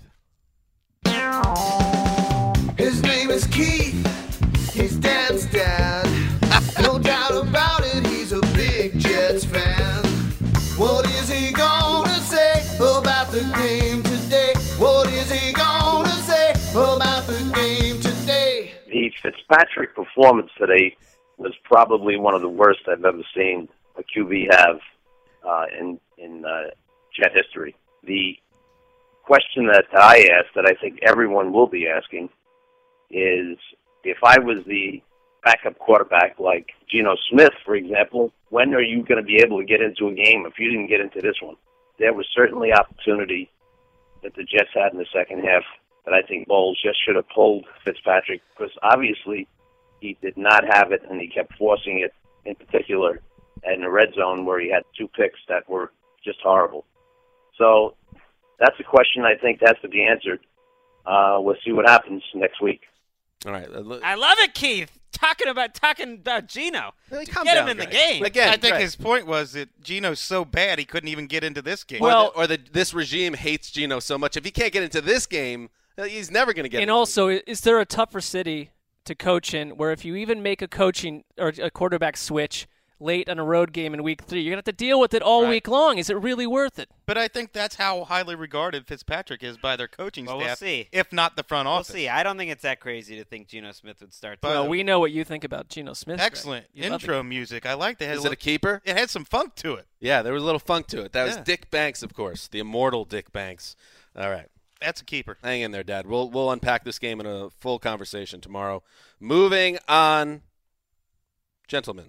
His name is Keith. He's Dan's dad. No doubt about it, he's a big Jets fan. What is he gonna say about the game today? What is he gonna say about the game today? The Fitzpatrick performance today was probably one of the worst I've ever seen a QB have in Jet history. The question that I asked, that I think everyone will be asking, is if I was the backup quarterback like Geno Smith, for example, when are you going to be able to get into a game if you didn't get into this one? There was certainly opportunity that the Jets had in the second half that I think Bowles just should have pulled Fitzpatrick, because obviously he did not have it, and he kept forcing it, in particular in the red zone where he had 2 picks that were just horrible. So that's a question I think has to be answered. We'll see what happens next week. All right. I love it, Keith. Talking about Geno. Get him in the game. Again, I think his point was that Geno's so bad he couldn't even get into this game. This regime hates Geno so much. If he can't get into this game, he's never going to get. And also, is there a tougher city to coach in where if you even make a coaching or a quarterback switch late on a road game in week 3, you're going to have to deal with it all week long? Is it really worth it? But I think that's how highly regarded Fitzpatrick is by their coaching staff, we'll see. if not the front office. We'll see. I don't think it's that crazy to think Geno Smith would start. Well, we know what you think about Geno Smith. Excellent intro music. I liked it. Is it a keeper? It had some funk to it. Yeah, there was a little funk to it. That was Dick Banks, of course, the immortal Dick Banks. All right. That's a keeper. Hang in there, Dad. We'll unpack this game in a full conversation tomorrow. Moving on, gentlemen.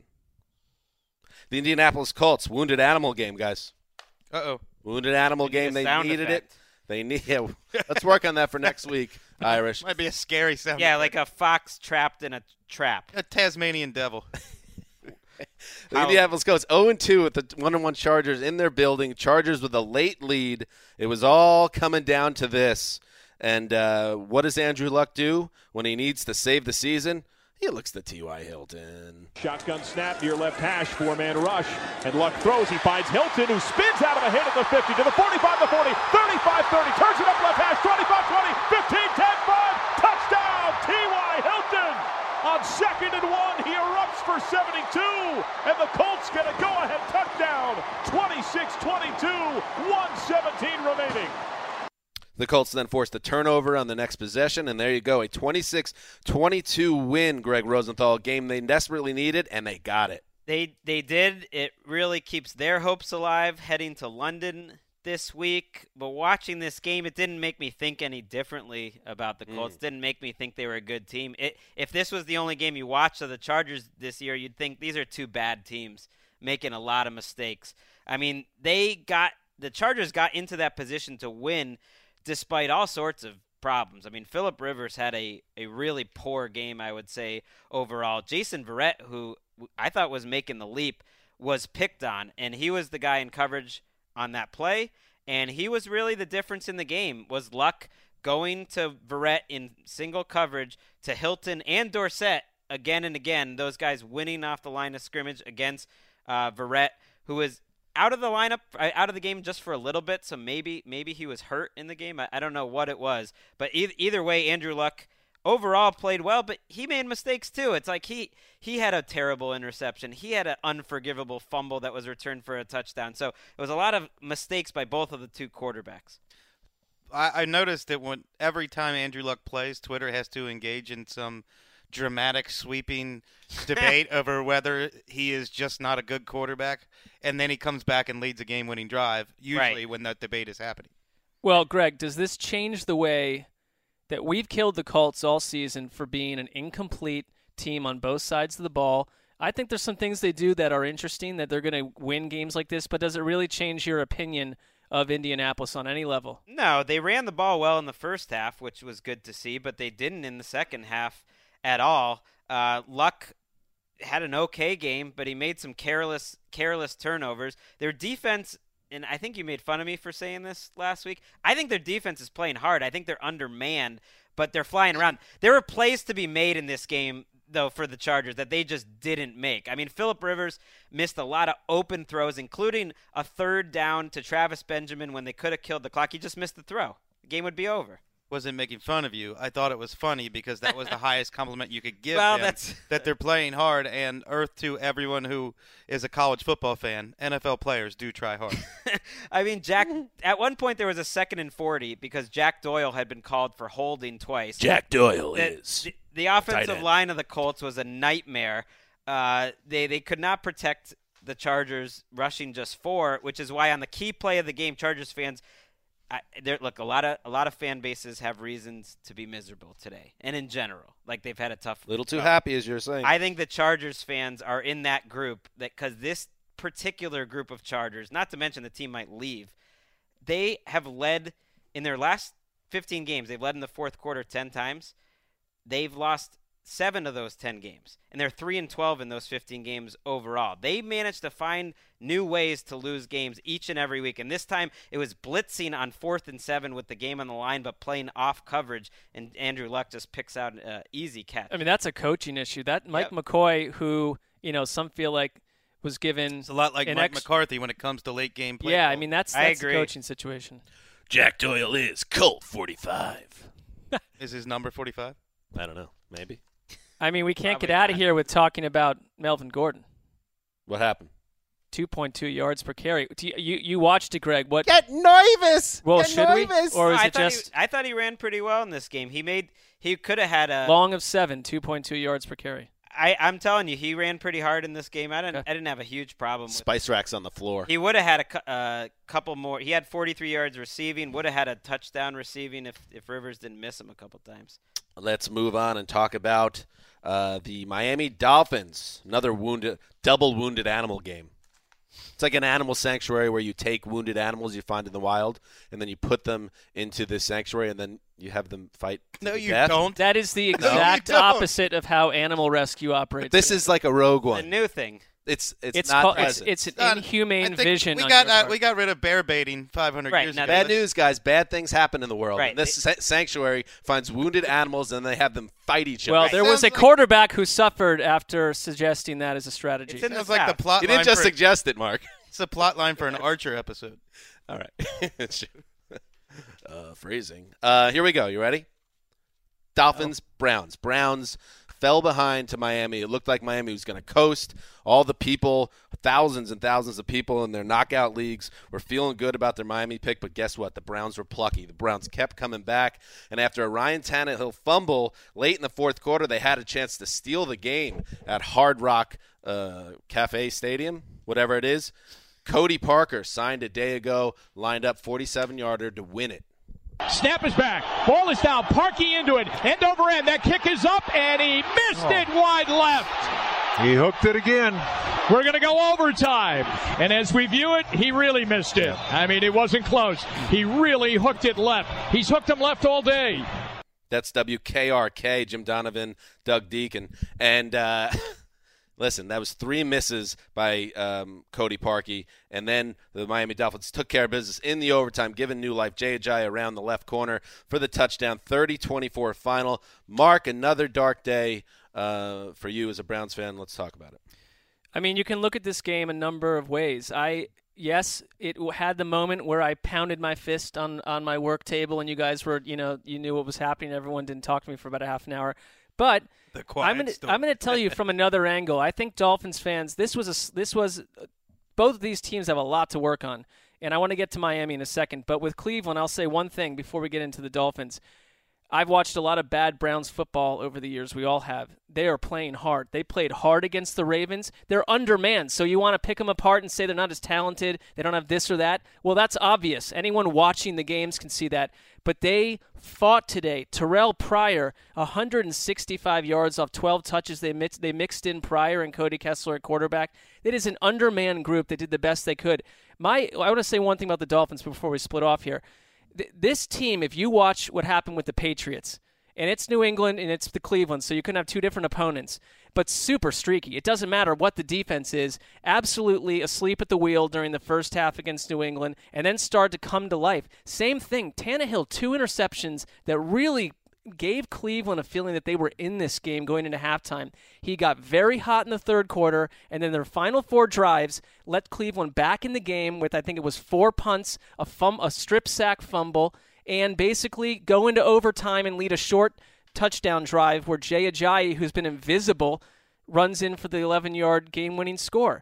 The Indianapolis Colts wounded animal game, guys. Uh-oh. Wounded animal game. They needed it. Let's work on that for next week, Irish. Might be a scary sound. Yeah, like a fox trapped in a trap. A Tasmanian devil. The Indianapolis Colts 0-2 with the 1-1 Chargers in their building. Chargers with a late lead. It was all coming down to this. And what does Andrew Luck do when he needs to save the season? He looks to T.Y. Hilton. Shotgun snap near left hash, 4-man rush. And Luck throws. He finds Hilton, who spins out of a hit at the 50 to the 45, the 40, 35-30. Turns it up left hash, 25-20, 15-10-5. Touchdown, T.Y. Hilton. On 2nd and 1, he erupts for 72. And the Colts get a go-ahead touchdown. 26-22, 1:17 remaining. The Colts then forced a turnover on the next possession, and there you go, a 26-22 win, Greg Rosenthal, a game they desperately needed, and they got it. They did. It really keeps their hopes alive heading to London this week. But watching this game, it didn't make me think any differently about the Colts. It didn't make me think they were a good team. If this was the only game you watched of the Chargers this year, you'd think these are 2 bad teams making a lot of mistakes. I mean, they got the Chargers got into that position to win despite all sorts of problems. I mean, Phillip Rivers had a really poor game, I would say, overall. Jason Verrett, who I thought was making the leap, was picked on, and he was the guy in coverage on that play, and he was really the difference in the game, was Luck going to Verrett in single coverage, to Hilton and Dorsett again and again, those guys winning off the line of scrimmage against Verrett, who was out of the lineup, out of the game just for a little bit, so maybe he was hurt in the game. I don't know what it was. But either way, Andrew Luck overall played well, but he made mistakes too. It's like he had a terrible interception. He had an unforgivable fumble that was returned for a touchdown. So it was a lot of mistakes by both of the two quarterbacks. I noticed that every time Andrew Luck plays, Twitter has to engage in some dramatic, sweeping debate over whether he is just not a good quarterback, and then he comes back and leads a game-winning drive, usually when that debate is happening. Well, Greg, does this change the way that we've killed the Colts all season for being an incomplete team on both sides of the ball? I think there's some things they do that are interesting, that they're going to win games like this, but does it really change your opinion of Indianapolis on any level? No, they ran the ball well in the first half, which was good to see, but they didn't in the second half at all. Luck had an okay game, but he made some careless turnovers. Their defense, and I think you made fun of me for saying this last week, I think their defense is playing hard. I think they're undermanned, but they're flying around. There were plays to be made in this game, though, for the Chargers that they just didn't make. I mean, Phillip Rivers missed a lot of open throws, including a third down to Travis Benjamin when they could have killed the clock. He just missed the throw. The game would be over. Wasn't making fun of you. I thought it was funny because that was the highest compliment you could give them, that they're playing hard, and earth to everyone who is a college football fan. NFL players do try hard. I mean, Jack, at one point there was a 2nd and 40 because Jack Doyle had been called for holding twice. Jack Doyle is the offensive line of the Colts was a nightmare. They could not protect the Chargers rushing just 4, which is why on the key play of the game, Chargers fans, look, a lot of fan bases have reasons to be miserable today, and in general, like they've had a tough. Little too happy, as you're saying. I think the Chargers fans are in that group because this particular group of Chargers, not to mention the team might leave, they have led in their last 15 games. They've led in the fourth quarter 10 times. They've lost 7 of those 10 games, and they're 3-12 in those 15 games overall. They managed to find new ways to lose games each and every week, and this time it was blitzing on 4th and 7 with the game on the line, but playing off coverage, and Andrew Luck just picks out an easy catch. I mean, that's a coaching issue. That Mike McCoy, who some feel like was given, it's a lot like Mike McCarthy when it comes to late game play. Yeah, I mean that's a coaching situation. Jack Doyle is Colt 45. Is his number 45? I don't know. Maybe. I mean, we can't get out of here with talking about Melvin Gordon. What happened? 2.2 yards per carry. You watched it, Greg. What? Get nervous. Well, Get should nervous. we? Or is it just? I thought he ran pretty well in this game. He could have had a long of 7, 2.2 yards per carry. I'm telling you, he ran pretty hard in this game. I didn't have a huge problem with Spice racks on the floor. He would have had a couple more. He had 43 yards receiving. Would have had a touchdown receiving if Rivers didn't miss him a couple times. Let's move on and talk about the Miami Dolphins. Another double wounded animal game. It's like an animal sanctuary where you take wounded animals you find in the wild, and then you put them into this sanctuary, and then you have them fight. No, you death. don't. That is the exact opposite of how animal rescue operates. This is like a rogue one. A new thing. It's not present. It's an inhumane vision. We got rid of bear baiting 500 years ago. Bad news, guys. Bad things happen in the world. Right. And this sanctuary finds wounded animals, and they have them fight each other. Well, there was a quarterback who suffered after suggesting that as a strategy. It's like the plot you line didn't just suggest it, Mark. It's a plot line for an Archer episode. All right. Phrasing. Here we go. You ready? Dolphins, Browns. Browns fell behind to Miami. It looked like Miami was going to coast. All the people, thousands and thousands of people in their knockout leagues were feeling good about their Miami pick, but guess what? The Browns were plucky. The Browns kept coming back, and after a Ryan Tannehill fumble late in the fourth quarter, they had a chance to steal the game at Hard Rock Cafe Stadium, whatever it is. Cody Parker signed a day ago, lined up 47-yarder to win it. Snap is back. Ball is down. Parkey into it. End over end. That kick is up, and he missed it wide left. He hooked it again. We're going to go overtime. And as we view it, he really missed it. I mean, it wasn't close. He really hooked it left. He's hooked him left all day. That's WKRK, Jim Donovan, Doug Deacon. And listen, that was 3 misses by Cody Parkey. And then the Miami Dolphins took care of business in the overtime, giving new life. Jay Ajayi around the left corner for the touchdown, 30-24 final. Mark, another dark day for you as a Browns fan. Let's talk about it. I mean, you can look at this game a number of ways. Yes, it had the moment where I pounded my fist on my work table, and you guys were, you knew what was happening. Everyone didn't talk to me for about a half an hour. But I'm going to tell you from another angle. I think Dolphins fans, this was both of these teams have a lot to work on, and I want to get to Miami in a second. But with Cleveland, I'll say one thing before we get into the Dolphins. I've watched a lot of bad Browns football over the years. We all have. They are playing hard. They played hard against the Ravens. They're undermanned, so you want to pick them apart and say they're not as talented, they don't have this or that. Well, that's obvious. Anyone watching the games can see that. But they fought today. Terrell Pryor, 165 yards off 12 touches. They mixed in Pryor and Cody Kessler at quarterback. It is an undermanned group. They did the best they could. I want to say one thing about the Dolphins before we split off here. This team, if you watch what happened with the Patriots, and it's New England and it's the Cleveland, so you couldn't have 2 different opponents, but super streaky. It doesn't matter what the defense is, absolutely asleep at the wheel during the first half against New England, and then start to come to life. Same thing, Tannehill, 2 interceptions that really gave Cleveland a feeling that they were in this game going into halftime. He got very hot in the third quarter, and then their final 4 drives let Cleveland back in the game with, I think it was 4 punts, a strip sack fumble, and basically go into overtime and lead a short touchdown drive where Jay Ajayi, who's been invisible, runs in for the 11-yard game-winning score.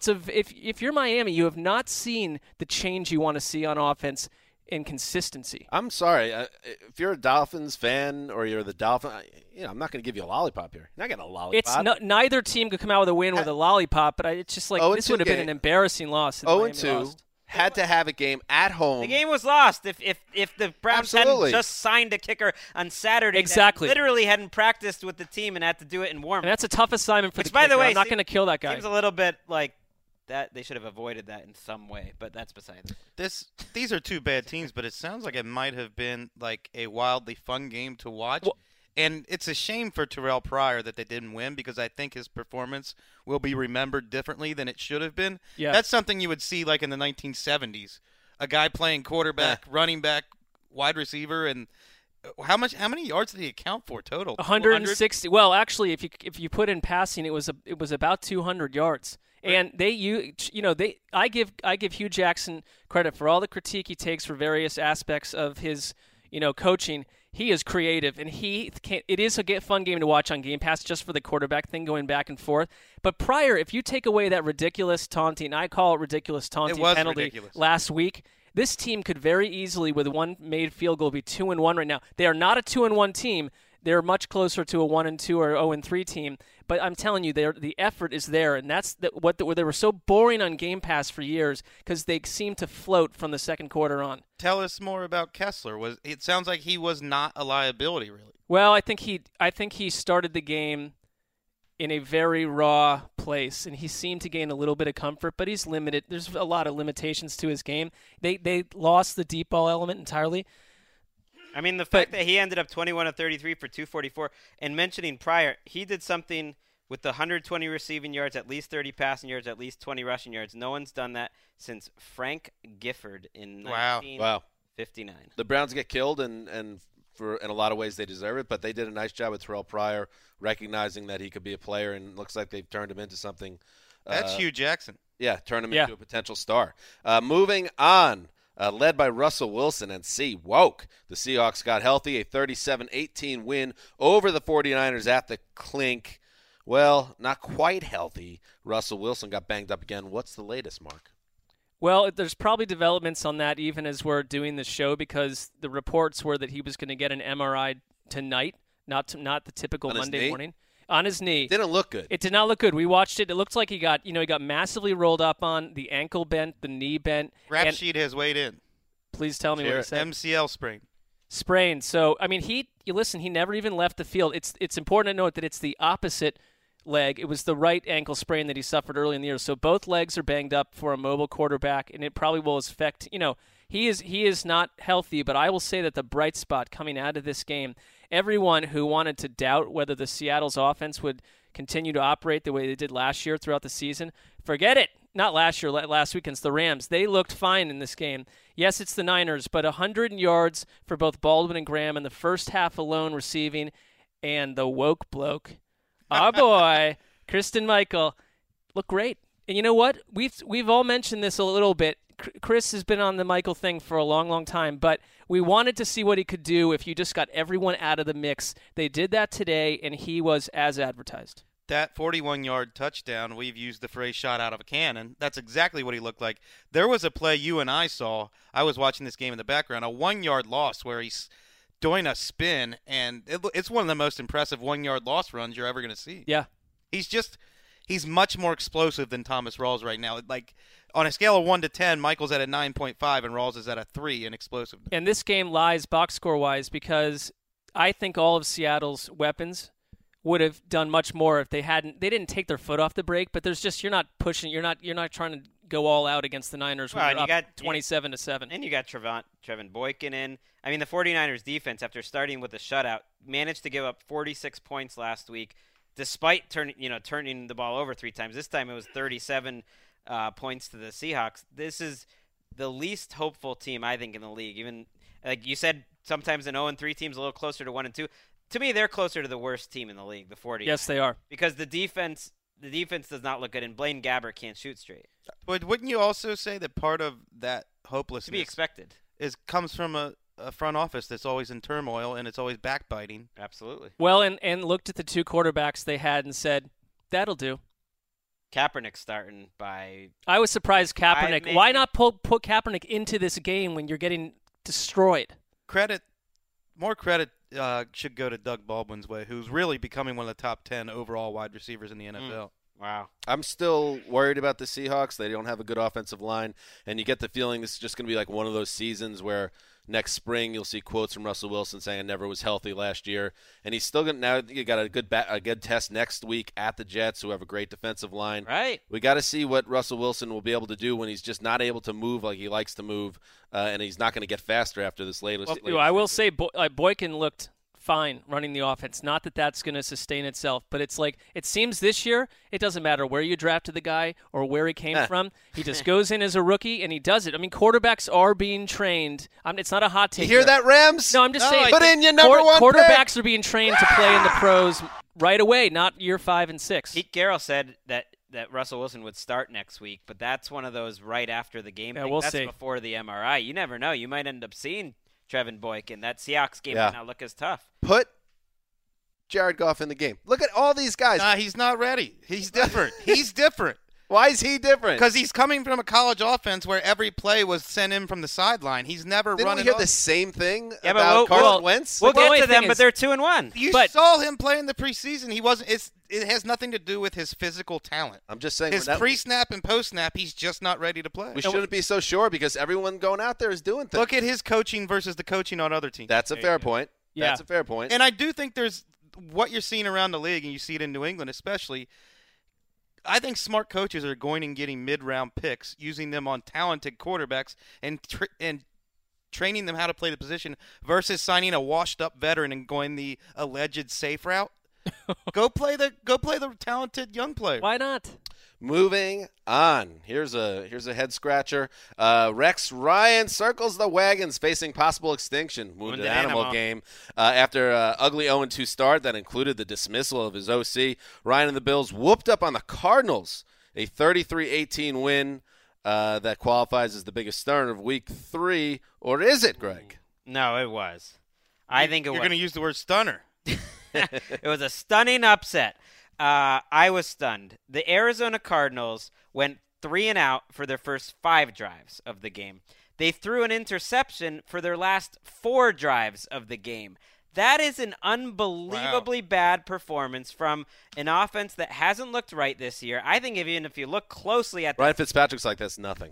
If you're Miami, you have not seen the change you want to see on offense in consistency. I'm sorry. If you're a Dolphins fan or you're the Dolphin, I'm not going to give you a lollipop here. You're not getting a lollipop. Neither team could come out with a win with a lollipop, but it's just like this would have been an embarrassing loss. 0-2. Had to have a game at home. The game was lost if the Browns hadn't just signed a kicker on Saturday. Exactly. That literally hadn't practiced with the team and had to do it in warm-up. And that's a tough assignment for the kicker. By the way, I'm not going to kill that guy. Seems a little bit like that. They should have avoided that in some way, but that's beside it. These are 2 bad teams, but it sounds like it might have been like a wildly fun game to watch. Well, and it's a shame for Terrell Pryor that they didn't win because I think his performance will be remembered differently than it should have been. Yeah. That's something you would see like in the 1970s. A guy playing quarterback, running back, wide receiver, and how many yards did he account for total? 160. Well, actually, if you put in passing, it was about 200 yards. And I give Hugh Jackson credit for all the critique he takes for various aspects of his coaching. He is creative, and it is a fun game to watch on Game Pass just for the quarterback thing going back and forth. But Pryor, if you take away that ridiculous taunting, I call it ridiculous taunting penalty last week, this team could very easily, with one made field goal, be 2-1 right now. They are not a 2-1 team. They're much closer to a 1-2 or 0-3 team. But I'm telling you, the effort is there, and that's what they were so boring on Game Pass for years because they seemed to float from the second quarter on. Tell us more about Kessler. It sounds like he was not a liability, really. Well, I think he started the game in a very raw place, and he seemed to gain a little bit of comfort, but he's limited. There's a lot of limitations to his game. They lost the deep ball element entirely. I mean, the fact that he ended up 21 of 33 for 244, and mentioning Pryor, he did something with the 120 receiving yards, at least 30 passing yards, at least 20 rushing yards. No one's done that since Frank Gifford in 1959. The Browns get killed, and in a lot of ways they deserve it, but they did a nice job with Terrell Pryor, recognizing that he could be a player, and it looks like they've turned him into something. That's Hugh Jackson. Yeah, turned him into a potential star. Moving on. Led by Russell Wilson and woke. The Seahawks got healthy, a 37-18 win over the 49ers at the Clink. Well, not quite healthy. Russell Wilson got banged up again. What's the latest, Mark? Well, there's probably developments on that even as we're doing the show because the reports were that he was going to get an MRI tonight, not the typical Monday morning. On his knee. Didn't look good. It did not look good. We watched it. It looked like he got massively rolled up on, the ankle bent, the knee bent. Rap sheet has weighed in. Please tell me what he said. MCL sprain. So, I mean, he never even left the field. It's important to note that it's the opposite leg. It was the right ankle sprain that he suffered early in the year. So both legs are banged up for a mobile quarterback, and it probably will affect, he is not healthy, but I will say that the bright spot coming out of this game, everyone who wanted to doubt whether the Seattle's offense would continue to operate the way they did last year throughout the season, forget it. Not last year, last weekend's the Rams. They looked fine in this game. Yes, it's the Niners, but 100 yards for both Baldwin and Graham in the first half alone receiving, and the woke bloke, our boy, Christine Michael, looked great. And you know what? We've all mentioned this a little bit. Chris has been on the Michael thing for a long, long time, but we wanted to see what he could do if you just got everyone out of the mix. They did that today, and he was as advertised. That 41-yard touchdown, we've used the phrase shot out of a cannon. That's exactly what he looked like. There was a play you and I saw. I was watching this game in the background, a 1-yard loss where he's doing a spin, and it's one of the most impressive 1-yard loss runs you're ever going to see. Yeah. He's much more explosive than Thomas Rawls right now. Like, on a scale of 1 to 10, Michael's at a 9.5 and Rawls is at a 3 in explosiveness. And this game lies box score-wise because I think all of Seattle's weapons would have done much more if they didn't take their foot off the brake, but you're not pushing, you're not trying to go all out against the Niners when you're up 27-7. And you got Trevin Boykin in. I mean, the 49ers defense, after starting with a shutout, managed to give up 46 points last week, despite turning the ball over 3 times. This time it was 37 points to the Seahawks. This is the least hopeful team, I think, in the league. Even, like you said, sometimes an 0-3 team's a little closer to 1-2. To me, they're closer to the worst team in the league, the 49ers. Yes, they are. Because the defense does not look good, and Blaine Gabbert can't shoot straight. But wouldn't you also say that part of that hopelessness to be expected comes from a front office that's always in turmoil and it's always backbiting? Absolutely. Well, and looked at the 2 quarterbacks they had and said, that'll do. Kaepernick starting by... I was surprised Kaepernick. Why not put Kaepernick into this game when you're getting destroyed? More credit should go to Doug Baldwin's way, who's really becoming one of the top 10 overall wide receivers in the NFL. Wow. I'm still worried about the Seahawks. They don't have a good offensive line, and you get the feeling this is just going to be like one of those seasons where next spring you'll see quotes from Russell Wilson saying, "I never was healthy last year," and he's still going. Now you got a good test next week at the Jets, who have a great defensive line. Right. We got to see what Russell Wilson will be able to do when he's just not able to move like he likes to move, and he's not going to get faster after this latest. I will say Boykin looked fine running the offense. Not that that's going to sustain itself, but it's like it seems this year it doesn't matter where you drafted the guy or where he came from. He just goes in as a rookie and he does it. I mean, quarterbacks are being trained. It's not a hot take. You hear that, Rams? No, I'm just saying. Put in your number one quarterbacks pick. are being trained to play in the pros right away, not year 5 and 6. Pete Carroll said that Russell Wilson would start next week, but that's one of those right after the game. Yeah, we'll that's see. Before the MRI. You never know. You might end up seeing Trevin Boykin. That Seahawks game might not look as tough. Put Jared Goff in the game. Look at all these guys. He's not ready. He's different. He's different. Why is he different? Because he's coming from a college offense where every play was sent in from the sideline. He's never Didn't running. we hear the same thing Yeah, about Carson Wentz? We'll get to them, but they're 2-1. You saw him play in the preseason. He wasn't. It has nothing to do with his physical talent. I'm just saying. His pre-snap and post-snap, he's just not ready to play. We shouldn't be so sure because everyone going out there is doing things. Look at his coaching versus the coaching on other teams. That's a fair point. Yeah. That's a fair point. And I do think there's what you're seeing around the league, and you see it in New England especially. I think smart coaches are going and getting mid-round picks, using them on talented quarterbacks and training them how to play the position versus signing a washed-up veteran and going the alleged safe route. Go play the talented young player. Why not? Moving on. Here's a head scratcher. Rex Ryan circles the wagons, facing possible extinction. Wounded animal game after ugly 0-2 start that included the dismissal of his OC. Ryan and the Bills whooped up on the Cardinals, a 33-18 win that qualifies as the biggest start of Week 3. Or is it, Greg? No, it was. I think it was. You're going to use the word stunner. It was a stunning upset. I was stunned. The Arizona Cardinals went 3-and-out for their first 5 drives of the game. They threw an interception for their last 4 drives of the game. That is an unbelievably bad performance from an offense that hasn't looked right this year. I think even if you look closely at Ryan Fitzpatrick's like, that's nothing.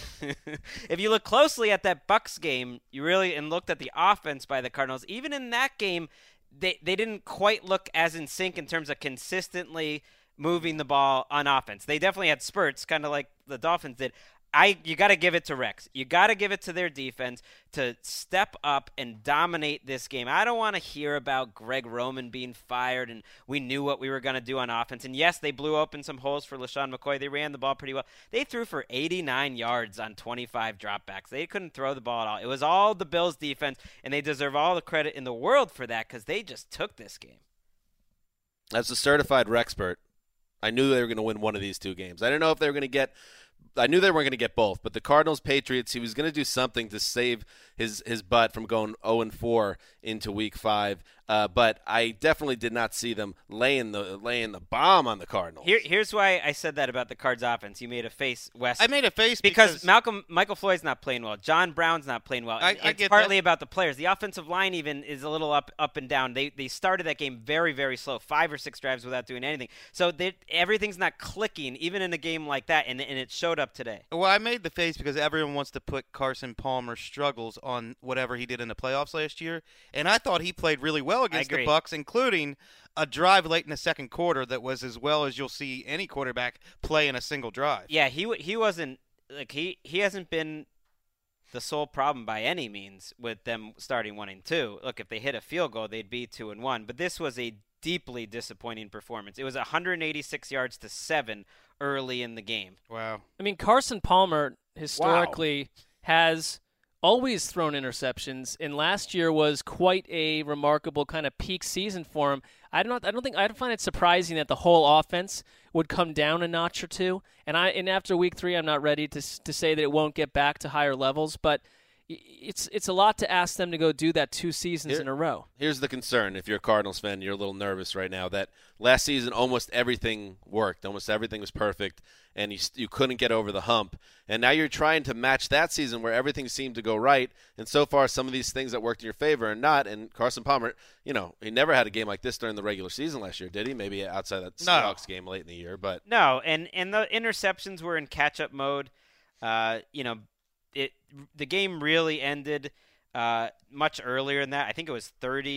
If you look closely at that Bucs game, and looked at the offense by the Cardinals, even in that game, they didn't quite look as in sync in terms of consistently moving the ball on offense. They definitely had spurts, kind of like the Dolphins did. You got to give it to Rex. You got to give it to their defense to step up and dominate this game. I don't want to hear about Greg Roman being fired and we knew what we were going to do on offense. And yes, they blew open some holes for LaShawn McCoy. They ran the ball pretty well. They threw for 89 yards on 25 dropbacks. They couldn't throw the ball at all. It was all the Bills' defense, and they deserve all the credit in the world for that because they just took this game. As a certified Rexpert, I knew they were going to win one of these two games. I didn't know if they were going to get – I knew they weren't going to get both, but the Cardinals-Patriots, he was going to do something to save his butt from going 0-4 into Week 5. But I definitely did not see them laying the bomb on the Cardinals. Here's why I said that about the Cards offense. You made a face, Wes. I made a face because Michael Floyd's not playing well. John Brown's not playing well. It's partly about the players. The offensive line even is a little up and down. They started that game very, very slow, 5 or 6 drives without doing anything. So everything's not clicking, even in a game like that, and it showed up today. Well, I made the face because everyone wants to put Carson Palmer's struggles on whatever he did in the playoffs last year, and I thought he played really well against the Bucs, including a drive late in the second quarter that was as well as you'll see any quarterback play in a single drive. Yeah, he wasn't like he hasn't been the sole problem by any means with them starting 1-2. Look, if they hit a field goal, they'd be 2-1. But this was a deeply disappointing performance. It was 186 yards to 7 early in the game. Wow. I mean, Carson Palmer historically has always thrown interceptions, and last year was quite a remarkable kind of peak season for him. I don't find it surprising that the whole offense would come down a notch or two. And after Week 3, I'm not ready to say that it won't get back to higher levels, but it's a lot to ask them to go do that 2 seasons in a row. Here's the concern. If you're a Cardinals fan, you're a little nervous right now that last season almost everything worked. Almost everything was perfect, and you couldn't get over the hump. And now you're trying to match that season where everything seemed to go right, and so far some of these things that worked in your favor are not. And Carson Palmer, he never had a game like this during the regular season last year, did he? Maybe outside that Seahawks game late in the year. But no, and the interceptions were in catch-up mode. The game really ended much earlier than that. I think it was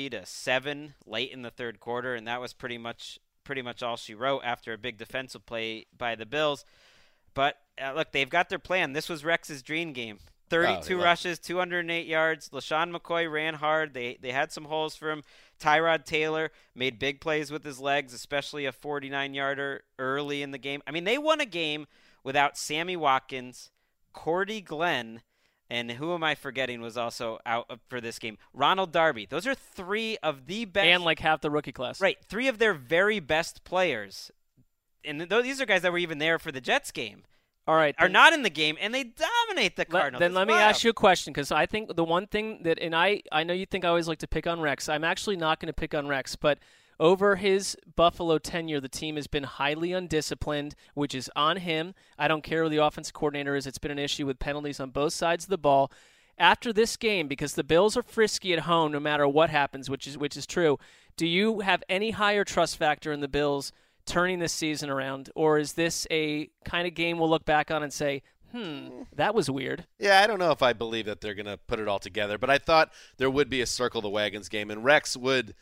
30-7 late in the third quarter, and that was pretty much all she wrote after a big defensive play by the Bills. But look, they've got their plan. This was Rex's dream game. 32 rushes, 208 yards. LaShawn McCoy ran hard. They had some holes for him. Tyrod Taylor made big plays with his legs, especially a 49-yarder early in the game. I mean, they won a game without Sammy Watkins, Cordy Glenn, and who am I forgetting was also out for this game? Ronald Darby. Those are 3 of the best. And like half the rookie class. Right. 3 of their very best players. And these are guys that were even there for the Jets game. All right. Are not in the game, and they dominate the Cardinals. Then let me ask you a question, because I think the one thing that, and I know you think I always like to pick on Rex. I'm actually not going to pick on Rex, but over his Buffalo tenure, the team has been highly undisciplined, which is on him. I don't care who the offensive coordinator is. It's been an issue with penalties on both sides of the ball. After this game, because the Bills are frisky at home no matter what happens, which is true, do you have any higher trust factor in the Bills turning this season around, or is this a kind of game we'll look back on and say, that was weird? Yeah, I don't know if I believe that they're going to put it all together, but I thought there would be a circle the wagons game, and Rex would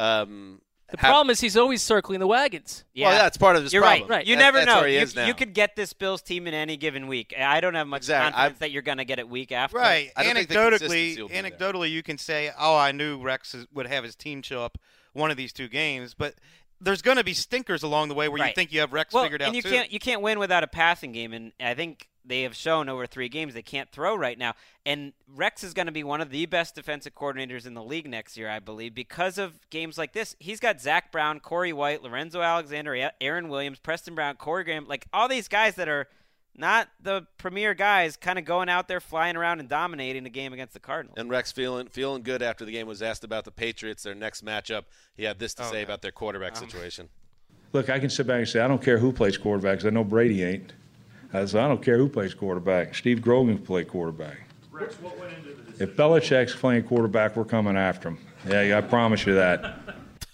the problem is he's always circling the wagons. Yeah. Well, that's part of his problem. Right. You never know. You could get this Bills team in any given week. I don't have much confidence that you're going to get it week after. Right. Anecdotally, you can say, I knew Rex would have his team show up one of these 2 games, but there's going to be stinkers along the way where you think you have Rex figured out, and you can't win without a passing game, and I think they have shown over 3 games they can't throw right now. And Rex is going to be one of the best defensive coordinators in the league next year, I believe, because of games like this. He's got Zach Brown, Corey White, Lorenzo Alexander, Aaron Williams, Preston Brown, Corey Graham, like all these guys that are not the premier guys kind of going out there flying around and dominating the game against the Cardinals. And Rex feeling good after the game, was asked about the Patriots, their next matchup. He had this to say about their quarterback situation. Look, I can sit back and say, I don't care who plays quarterback because I know Brady ain't. So I don't care who plays quarterback. Steve Grogan can play quarterback. Rex, what went into the decision? If Belichick's playing quarterback, we're coming after him. Yeah, I promise you that.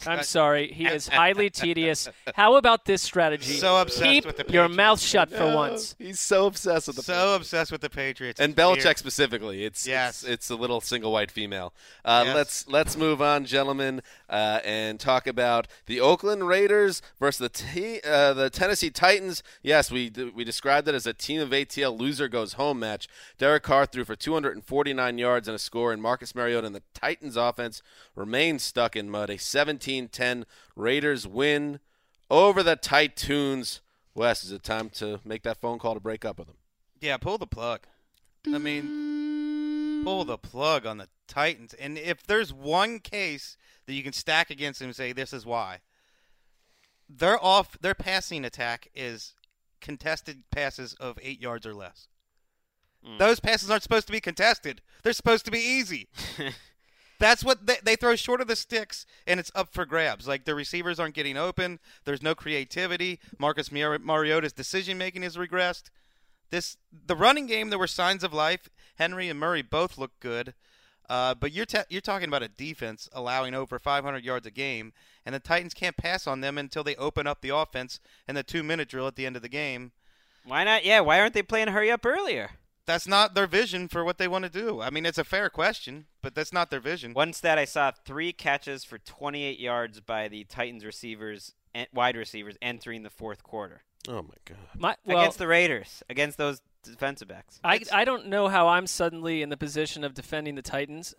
I'm sorry. He is highly tedious. How about this strategy? So obsessed Keep with the Patriots. your mouth shut for once. He's so obsessed with the obsessed with the Patriots. And It's Belichick weird. specifically. It's a little single white female. Yes. Let's move on, gentlemen, and talk about the Oakland Raiders versus the Tennessee Titans. Yes, we described it as a team of ATL loser goes home match. Derek Carr threw for 249 yards and a score, and Marcus Mariota and the Titans offense remained stuck in mud. A 17-10 Raiders win over the Titans. Wes, is it time to make that phone call to break up with them? Yeah, pull the plug. I mean, pull the plug on the Titans. And if there's one case that you can stack against them and say this is why, their passing attack is contested passes of 8 yards or less. Those passes aren't supposed to be contested. They're supposed to be easy. That's what they throw short of the sticks, and it's up for grabs. Like, the receivers aren't getting open. There's no creativity. Marcus Mariota's decision-making has regressed. The running game, there were signs of life. Henry and Murray both look good. But you're talking about a defense allowing over 500 yards a game, and the Titans can't pass on them until they open up the offense in the 2-minute drill at the end of the game. Why not? Yeah, why aren't they playing hurry up earlier? That's not their vision for what they want to do. I mean, it's a fair question, but that's not their vision. One stat I saw, 3 catches for 28 yards by the Titans wide receivers entering the fourth quarter. Oh, my God. Against the Raiders, against those defensive backs. I don't know how I'm suddenly in the position of defending the Titans.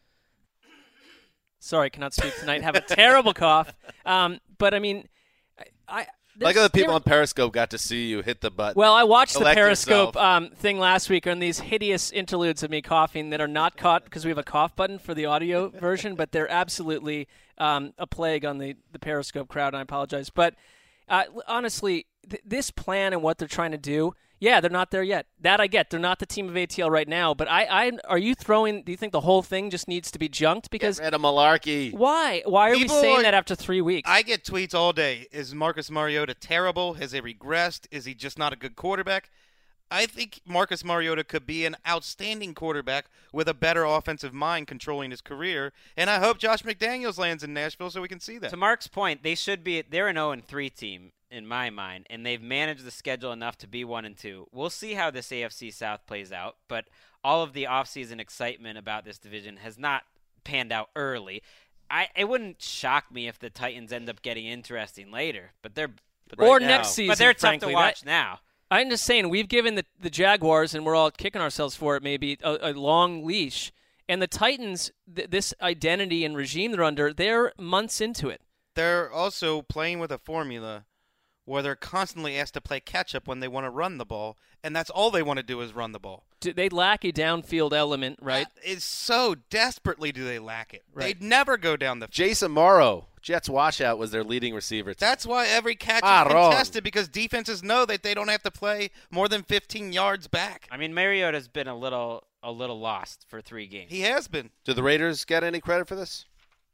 Sorry, cannot speak tonight. Have a terrible cough. But, I mean, like other people on Periscope got to see you hit the button. Well, I watched the Periscope thing last week on these hideous interludes of me coughing that are not caught because we have a cough button for the audio version, but they're absolutely a plague on the Periscope crowd, and I apologize. But honestly, this plan and what they're trying to do, yeah, they're not there yet. That I get. They're not the team of ATL right now. But are you throwing – do you think the whole thing just needs to be junked? Because get rid of malarkey. Why? Why are we saying that after 3 weeks? I get tweets all day. Is Marcus Mariota terrible? Has he regressed? Is he just not a good quarterback? I think Marcus Mariota could be an outstanding quarterback with a better offensive mind controlling his career, and I hope Josh McDaniels lands in Nashville so we can see that. To Mark's point, they're an 0-3 team in my mind, and they've managed the schedule enough to be 1-2. We'll see how this AFC South plays out, but all of the offseason excitement about this division has not panned out early. It wouldn't shock me if the Titans end up getting interesting later, but next season. But they're frankly, tough to watch now. I'm just saying, we've given the Jaguars, and we're all kicking ourselves for it maybe, a long leash. And the Titans, this identity and regime they're under, they're months into it. They're also playing with a formula where they're constantly asked to play catch-up when they want to run the ball, and that's all they want to do is run the ball. They lack a downfield element, right? It's so desperately do they lack it. Right. They'd never go down the field. Jason Morrow, Jets washout, was their leading receiver. That's why every catch is contested, because defenses know that they don't have to play more than 15 yards back. I mean, Mariota's been a little lost for 3 games. He has been. Do the Raiders get any credit for this?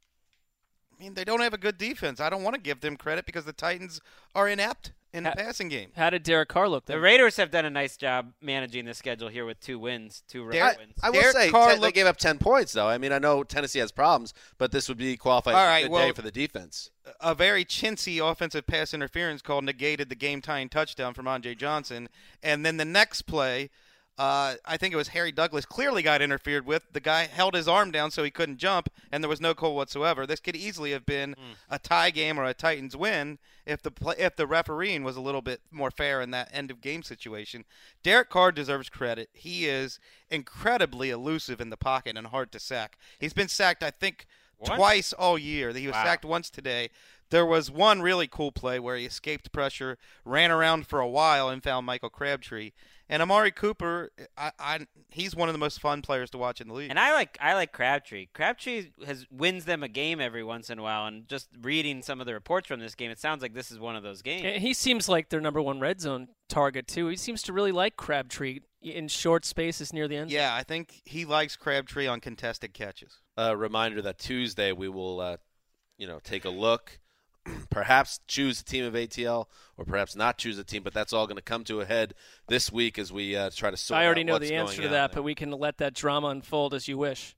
I mean, they don't have a good defense. I don't want to give them credit because the Titans are inept in the passing game. How did Derek Carr look then? The Raiders have done a nice job managing the schedule here with 2 wins, 2 road wins. I will say, they gave up 10 points, though. I mean, I know Tennessee has problems, but this would be qualified as a good day for the defense. A very chintzy offensive pass interference call negated the game-tying touchdown from Andre Johnson. And then the next play, I think it was Harry Douglas, clearly got interfered with. The guy held his arm down so he couldn't jump, and there was no call whatsoever. This could easily have been a tie game or a Titans win if the refereeing was a little bit more fair in that end-of-game situation. Derek Carr deserves credit. He is incredibly elusive in the pocket and hard to sack. He's been sacked, I think, twice all year. He was sacked once today. There was one really cool play where he escaped pressure, ran around for a while, and found Michael Crabtree. And Amari Cooper, he's one of the most fun players to watch in the league. And I like Crabtree. Crabtree wins them a game every once in a while. And just reading some of the reports from this game, it sounds like this is one of those games. And he seems like their number 1 red zone target too. He seems to really like Crabtree in short spaces near the end. Yeah, I think he likes Crabtree on contested catches. Reminder that Tuesday we will, take a look. Perhaps choose a team of ATL or perhaps not choose a team, but that's all going to come to a head this week as we try to sort out what's going on. I already know the answer to that, but we can let that drama unfold as you wish.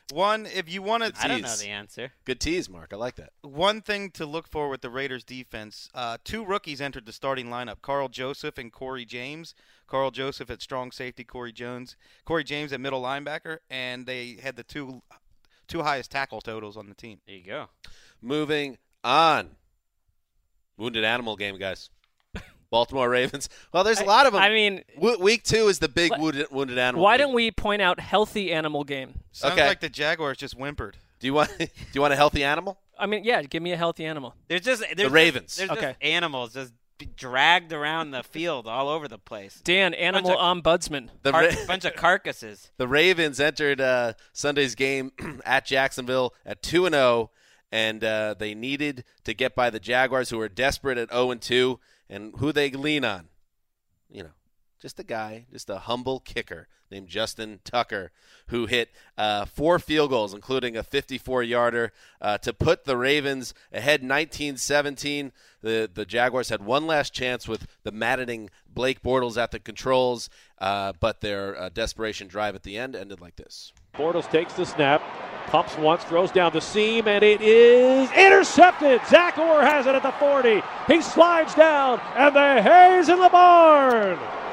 If you want to, I don't know the answer. Good tease, Mark. I like that. One thing to look for with the Raiders defense, 2 rookies entered the starting lineup, Carl Joseph and Corey James. Carl Joseph at strong safety, Corey James at middle linebacker, and they had the two highest tackle totals on the team. There you go. Moving on. Wounded animal game, guys. Baltimore Ravens. Well, there's a lot of them. I mean, week 2 is the big wounded animal. Why game. don't we point out healthy animal game? Sounds like the Jaguars just whimpered. Do you want a healthy animal? I mean, yeah, give me a healthy animal. The Ravens. There's just animals just dragged around the field all over the place. Dan, animal ombudsman. Bunch of carcasses. The Ravens entered Sunday's game at Jacksonville at 2-0, and they needed to get by the Jaguars, who were desperate at 0-2. And who they lean on? Just a humble kicker named Justin Tucker, who hit 4 field goals, including a 54-yarder, to put the Ravens ahead 19-17. The Jaguars had one last chance with the maddening Blake Bortles at the controls, but their desperation drive at the end ended like this. Bortles takes the snap, pumps once, throws down the seam, and it is intercepted. Zach Orr has it at the 40. He slides down, and the hay's in the barn.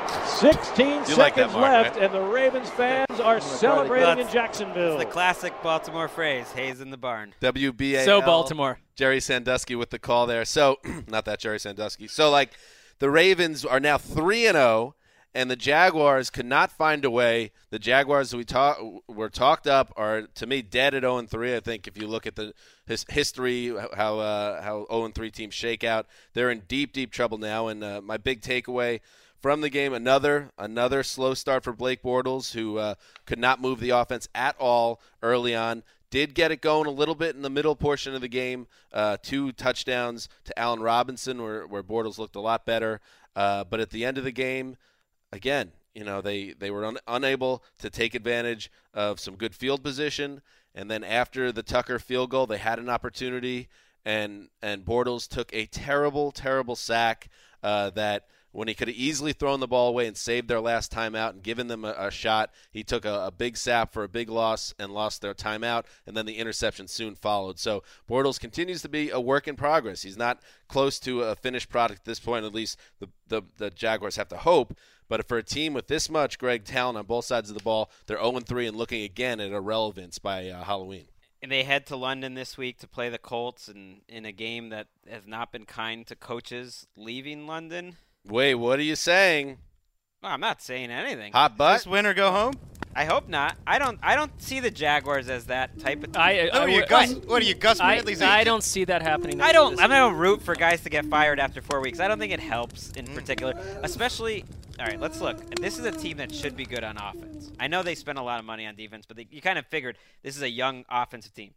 16 seconds left, and the Ravens fans are celebrating in Jacksonville. It's the classic Baltimore phrase, hay's in the barn. WBAL. So Baltimore. Jerry Sandusky with the call there. So, not that Jerry Sandusky. So, the Ravens are now 3-0, and the Jaguars could not find a way. The Jaguars were talked up are, to me, dead at 0-3. I think if you look at the history, how 0-3 teams shake out, they're in deep, deep trouble now. And my big takeaway from the game, another slow start for Blake Bortles, who could not move the offense at all early on. Did get it going a little bit in the middle portion of the game. 2 touchdowns to Allen Robinson, where Bortles looked a lot better. But at the end of the game, again, they were unable to take advantage of some good field position. And then after the Tucker field goal, they had an opportunity, and Bortles took a terrible, terrible sack that when he could have easily thrown the ball away and saved their last timeout and given them a shot, he took a big sap for a big loss and lost their timeout, and then the interception soon followed. So Bortles continues to be a work in progress. He's not close to a finished product at this point, at least the Jaguars have to hope. But for a team with this much talent on both sides of the ball, they're 0-3 and looking again at irrelevance by Halloween. And they head to London this week to play the Colts in a game that has not been kind to coaches leaving London. Wait, what are you saying? Well, I'm not saying anything. Hot butt? Does this win or go home? I hope not. I don't see the Jaguars as that type of team. What are you, Gus Bradley's agent? I don't see that happening. I don't root for guys to get fired after 4 weeks. I don't think it helps in particular, especially. All right, let's look. This is a team that should be good on offense. I know they spent a lot of money on defense, but you kind of figured this is a young offensive team.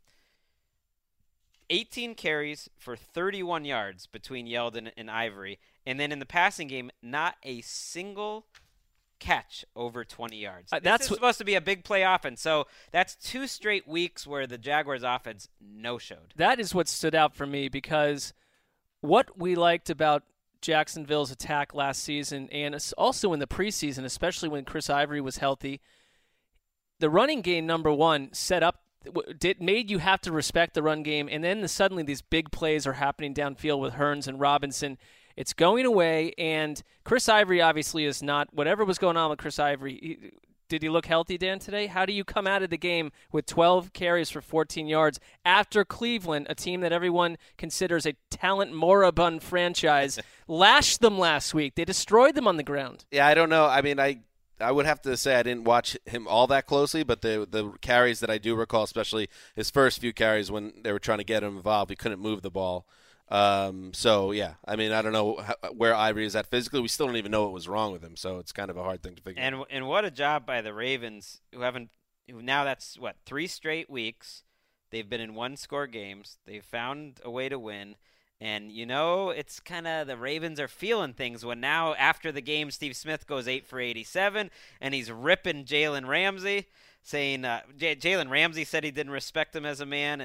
18 carries for 31 yards between Yeldon and Ivory. And then in the passing game, not a single catch over 20 yards. That's supposed to be a big play offense. So that's 2 straight weeks where the Jaguars offense no-showed. That is what stood out for me, because what we liked about Jacksonville's attack last season and also in the preseason, especially when Chris Ivory was healthy, the running game, number one, made you have to respect the run game, and then suddenly these big plays are happening downfield with Hearns and Robinson. It's going away, and Chris Ivory obviously is not – whatever was going on with Chris Ivory, did he look healthy, Dan, today? How do you come out of the game with 12 carries for 14 yards after Cleveland, a team that everyone considers a talent moribund franchise, lashed them last week? They destroyed them on the ground. Yeah, I don't know. I mean, I would have to say I didn't watch him all that closely, but the carries that I do recall, especially his first few carries when they were trying to get him involved, he couldn't move the ball. So, yeah, I mean, I don't know where Ivory is at physically. We still don't even know what was wrong with him, so it's kind of a hard thing to figure out. And what a job by the Ravens, who now that's, 3 straight weeks. They've been in 1-score games. They've found a way to win. And, it's kind of the Ravens are feeling things when now after the game Steve Smith goes 8 for 87, and he's ripping Jalen Ramsey, saying Jalen Ramsey said he didn't respect him as a man,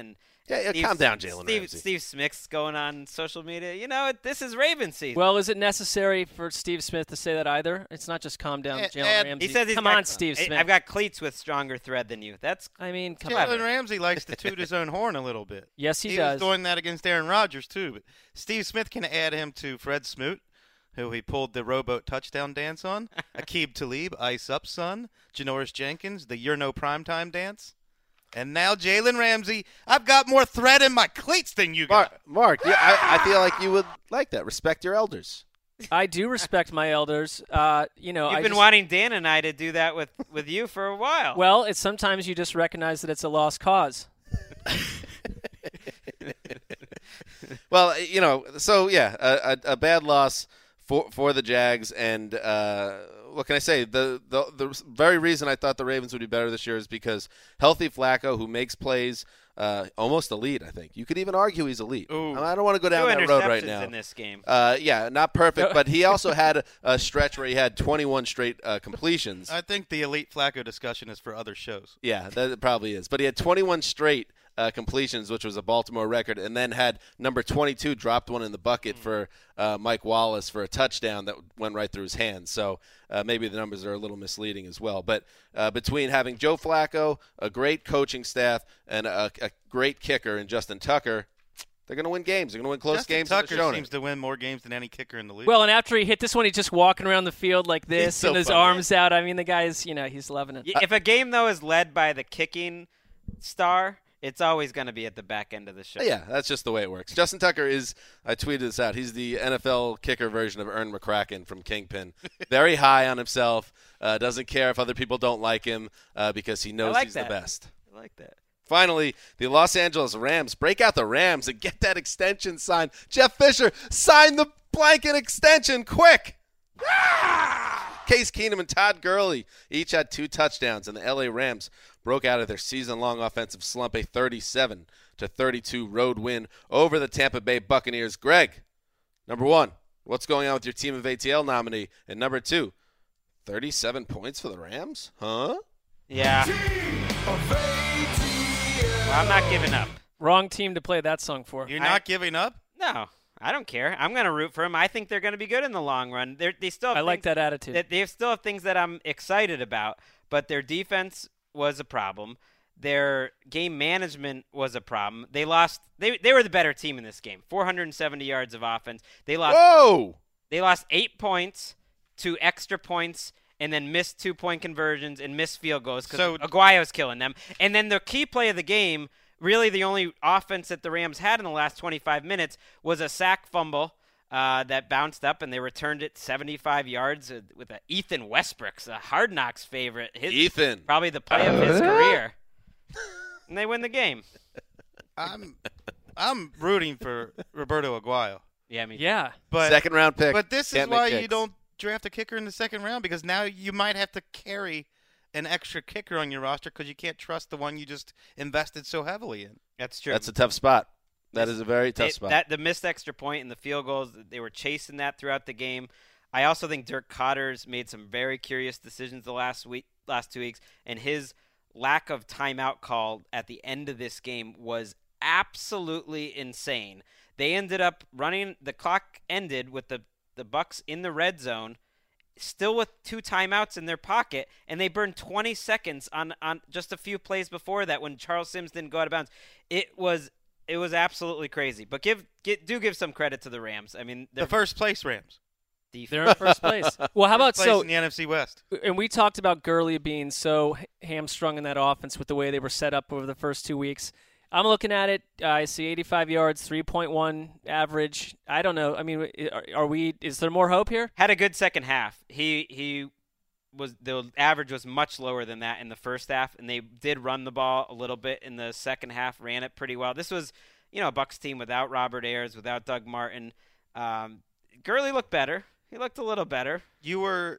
Yeah, calm down, Jalen Ramsey. Steve Smith's going on social media. This is Raven season. Well, is it necessary for Steve Smith to say that either? It's not just calm down, Jalen Ramsey. He says come on, Steve Smith. I've got cleats with stronger thread than you. Jalen Ramsey likes to toot his own horn a little bit. Yes, he does. He was doing that against Aaron Rodgers, too. But Steve Smith can add him to Fred Smoot, who he pulled the rowboat touchdown dance on, Aqib Talib, Ice Up Son, Janoris Jenkins, the You're No Primetime dance. And now Jalen Ramsey. I've got more thread in my cleats than you got. Mark, yeah, I feel like you would like that. Respect your elders. I do respect my elders. You've been wanting Dan and I to do that with you for a while. Well, it's sometimes you just recognize that it's a lost cause. Well, a bad loss for the Jags, and what can I say? The very reason I thought the Ravens would be better this year is because healthy Flacco, who makes plays, almost elite. I think you could even argue he's elite. Ooh. I don't want to go down that road right now. In this game. Not perfect, but he also had a stretch where he had 21 straight completions. I think the elite Flacco discussion is for other shows. Yeah, that probably is. But he had 21 straight completions, which was a Baltimore record, and then had number 22 dropped one in the bucket for Mike Wallace for a touchdown that went right through his hands. So maybe the numbers are a little misleading as well. But between having Joe Flacco, a great coaching staff, and a great kicker in Justin Tucker, they're going to win games. They're going to win close games. Justin Tucker seems to win more games than any kicker in the league. Well, and after he hit this one, he's just walking around the field like this so and his funny. arms out. I mean, the guy is, he's loving it. If a game, though, is led by the kicking star, it's always going to be at the back end of the show. Yeah, that's just the way it works. Justin Tucker is, I tweeted this out, he's the NFL kicker version of Ern McCracken from Kingpin. Very high on himself, doesn't care if other people don't like him because he knows he's the best. I like that. Finally, the Los Angeles Rams break out the Rams and get that extension signed. Jeff Fisher, sign the blanket extension quick. Case Keenum and Todd Gurley each had 2 touchdowns, and the LA Rams broke out of their season-long offensive slump, a 37-32 road win over the Tampa Bay Buccaneers. Greg, number 1, what's going on with your Team of ATL nominee? And number 2, 37 points for the Rams? Huh? Yeah. Well, I'm not giving up. Wrong team to play that song for. You're not giving up? No. I don't care. I'm going to root for them. I think they're going to be good in the long run. They still have I like that attitude. They still have things that I'm excited about, but their defense was a problem. Their game management was a problem. They lost. They were the better team in this game. 470 yards of offense. They lost. Whoa! They lost 8 points to extra points and then missed 2-point conversions and missed field goals because Aguayo's killing them. And then the key play of the game, really the only offense that the Rams had in the last 25 minutes, was a sack fumble that bounced up, and they returned it 75 yards with Ethan Westbrook's a Hard Knocks favorite. Ethan. Probably the play of his career. And they win the game. I'm rooting for Roberto Aguayo. Yeah, me too. Yeah. But, second-round pick. But this is Can't why make you kicks. don't draft a kicker in the second round, because now you might have to carry an extra kicker on your roster because you can't trust the one you just invested so heavily in. That's true. That's a tough spot. That is a very tough spot. The missed extra point and the field goals, they were chasing that throughout the game. I also think Dirk Kotter's made some very curious decisions the last 2 weeks, and his lack of timeout call at the end of this game was absolutely insane. They ended up running – the clock ended with the Bucs in the red zone, still with 2 timeouts in their pocket, and they burned 20 seconds on just a few plays before that when Charles Sims didn't go out of bounds. It was absolutely crazy. But give some credit to the Rams. I mean, the first place Rams. They're in first place. Well, how about in the NFC West? And we talked about Gurley being so hamstrung in that offense with the way they were set up over the first 2 weeks. I'm looking at it. I see 85 yards, 3.1 average. I don't know. I mean, is there more hope here? Had a good second half. The average was much lower than that in the first half, and they did run the ball a little bit in the second half, ran it pretty well. This was, a Bucs team without Robert Ayers, without Doug Martin. Gurley looked better. He looked a little better. You were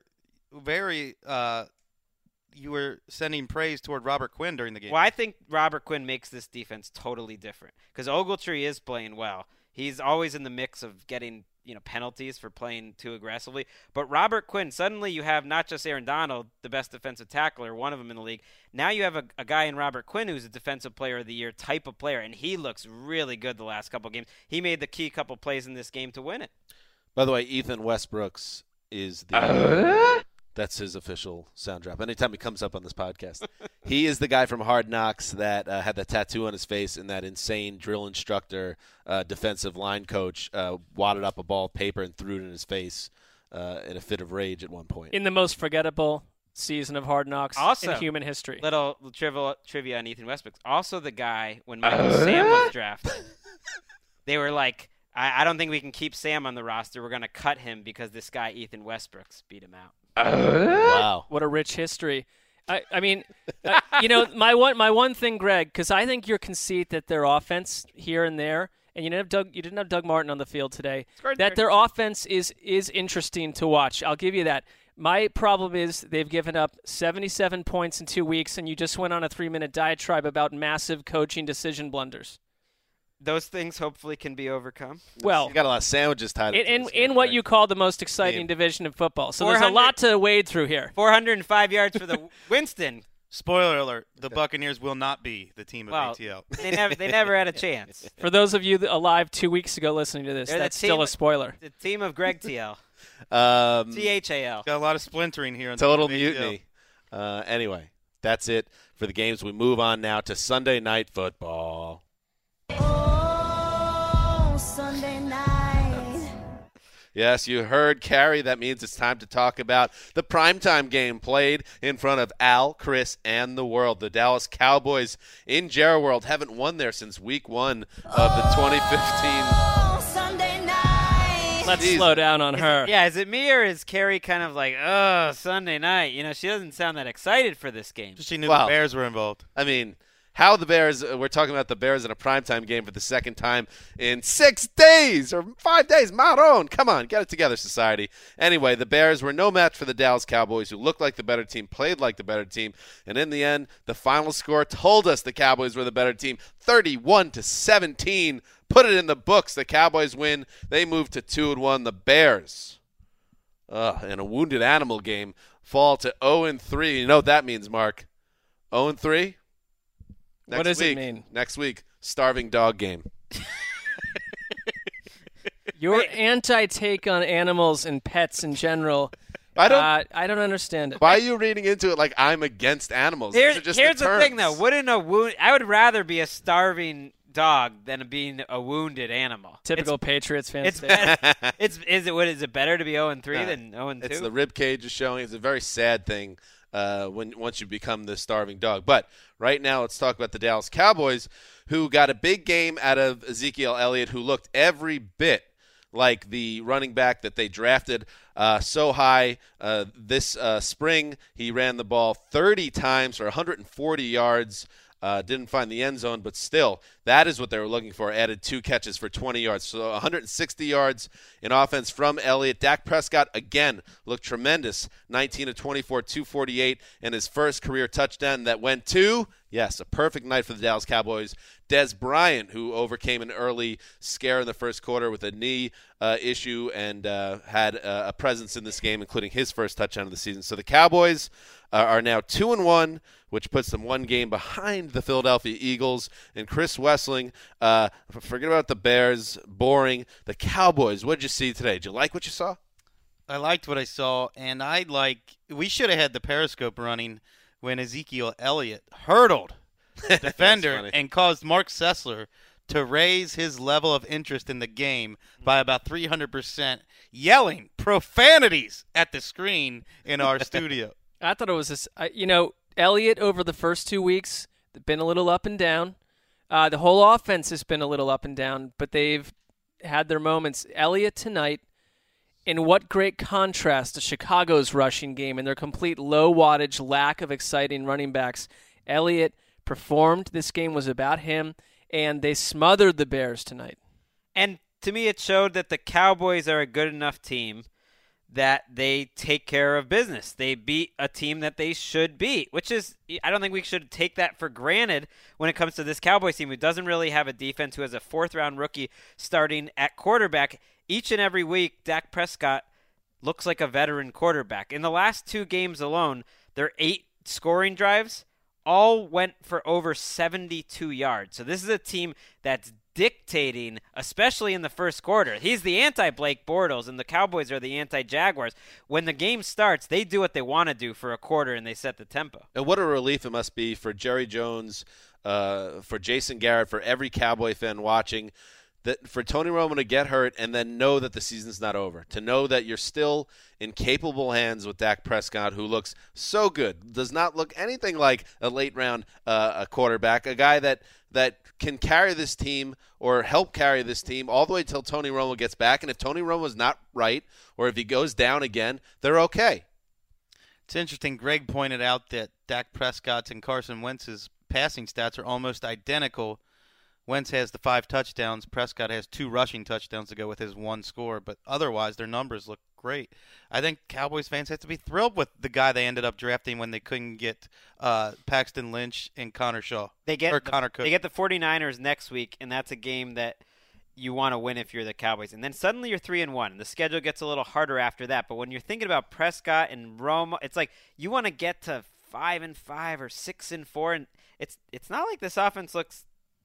you were sending praise toward Robert Quinn during the game. Well, I think Robert Quinn makes this defense totally different because Ogletree is playing well. He's always in the mix of getting penalties for playing too aggressively. But Robert Quinn, suddenly you have not just Aaron Donald, the best defensive tackler, one of them in the league. Now you have a guy in Robert Quinn who's a defensive player of the year type of player, and he looks really good the last couple games. He made the key couple plays in this game to win it. By the way, Ethan Westbrooks is the that's his official sound drop. Anytime he comes up on this podcast, he is the guy from Hard Knocks that had that tattoo on his face, and that insane drill instructor, defensive line coach, wadded up a ball of paper and threw it in his face in a fit of rage at one point. In the most forgettable season of Hard Knocks also, in human history. Little trivia on Ethan Westbrook. Also the guy, when Michael Sam was drafted, they were like, I don't think we can keep Sam on the roster. We're going to cut him because this guy, Ethan Westbrooks, beat him out. Wow. What a rich history. I mean, my one thing, Greg, because I think your conceit that their offense here and there, and you didn't have Doug Martin on the field today, that their offense is interesting to watch. I'll give you that. My problem is they've given up 77 points in 2 weeks, and you just went on a 3-minute diatribe about massive coaching decision blunders. Those things hopefully can be overcome. Well, you got a lot of sandwiches tied up in what you call the most exciting division of football. So there's a lot to wade through here. 405 yards for the Winston. Spoiler alert: the Buccaneers will not be the team of ATL. They never had a chance. For those of you alive 2 weeks ago listening to this, that's still a spoiler. The team of Greg TL. THAL. Got a lot of splintering here. On Total mutiny. Anyway, that's it for the games. We move on now to Sunday Night Football. Sunday night. Yes, you heard Carrie. That means it's time to talk about the primetime game played in front of Al, Chris, and the world. The Dallas Cowboys in Jerry World haven't won there since week 1 of the 2015. Sunday night. Let's slow down on her. Is it me or is Carrie kind of like, Sunday night? She doesn't sound that excited for this game. She knew the Bears were involved. I mean, how the Bears, we're talking about the Bears in a primetime game for the second time in 6 days or 5 days. Maron, come on, get it together, society. Anyway, the Bears were no match for the Dallas Cowboys, who looked like the better team, played like the better team, and in the end, the final score told us the Cowboys were the better team, 31-17. Put it in the books. The Cowboys win. They move to 2-1. The Bears, in a wounded animal game, fall to 0-3. You know what that means, Mark? 0-3? What does it mean? Next week, starving dog game. Your anti-take on animals and pets in general, I don't understand it. Why are you reading into it like I'm against animals? Here's the thing, though. I would rather be a starving dog than being a wounded animal. Typical Patriots fan. Is it better to be 0-3 than 0-2? It's the rib cage is showing. It's a very sad thing. Once you become the starving dog. But right now, let's talk about the Dallas Cowboys, who got a big game out of Ezekiel Elliott, who looked every bit like the running back that they drafted so high this spring. He ran the ball 30 times for 140 yards. Didn't find the end zone, but still, that is what they were looking for. Added 2 catches for 20 yards. So 160 yards in offense from Elliott. Dak Prescott, again, looked tremendous. 19 of 24, 248, and his first career touchdown that went to, yes, a perfect night for the Dallas Cowboys. Dez Bryant, who overcame an early scare in the first quarter with a knee issue and had a presence in this game, including his first touchdown of the season. So the Cowboys are now 2-1, which puts them 1 game behind the Philadelphia Eagles. And Chris Wessling, forget about the Bears, boring. The Cowboys, what did you see today? Did you like what you saw? I liked what I saw, and we should have had the Periscope running when Ezekiel Elliott hurdled the defender and caused Mark Sessler to raise his level of interest in the game by about 300%, yelling profanities at the screen in our studio. I thought it was this, Elliott over the first 2 weeks, been a little up and down. The whole offense has been a little up and down, but they've had their moments. Elliott tonight, in what great contrast to Chicago's rushing game and their complete low wattage, lack of exciting running backs. Elliott performed. This game was about him, and they smothered the Bears tonight. And to me, it showed that the Cowboys are a good enough team that they take care of business. They beat a team that they should beat, which is, I don't think we should take that for granted when it comes to this Cowboys team, who doesn't really have a defense, who has a 4th-round rookie starting at quarterback. Each and every week, Dak Prescott looks like a veteran quarterback. In the last 2 games alone, their 8 scoring drives all went for over 72 yards. So this is a team that's dictating, especially in the first quarter. He's the anti-Blake Bortles, and the Cowboys are the anti-Jaguars. When the game starts, they do what they want to do for a quarter, and they set the tempo. And what a relief it must be for Jerry Jones, for Jason Garrett, for every Cowboy fan watching, that for Tony Romo to get hurt and then know that the season's not over, to know that you're still in capable hands with Dak Prescott, who looks so good, does not look anything like a late-round a quarterback, a guy that can carry this team or help carry this team all the way till Tony Romo gets back. And if Tony Romo's not right or if he goes down again, they're okay. It's interesting. Greg pointed out that Dak Prescott's and Carson Wentz's passing stats are almost identical. Wentz has the 5 touchdowns. Prescott has 2 rushing touchdowns to go with his 1 score. But otherwise, their numbers look great. I think Cowboys fans have to be thrilled with the guy they ended up drafting when they couldn't get Paxton Lynch and Connor Shaw. Connor Cook. They get the 49ers next week, and that's a game that you want to win if you're the Cowboys. And then suddenly you're 3-1, and the schedule gets a little harder after that. But when you're thinking about Prescott and Romo, it's like you want to get to 5-5 or 6-4, and it's not like this offense looks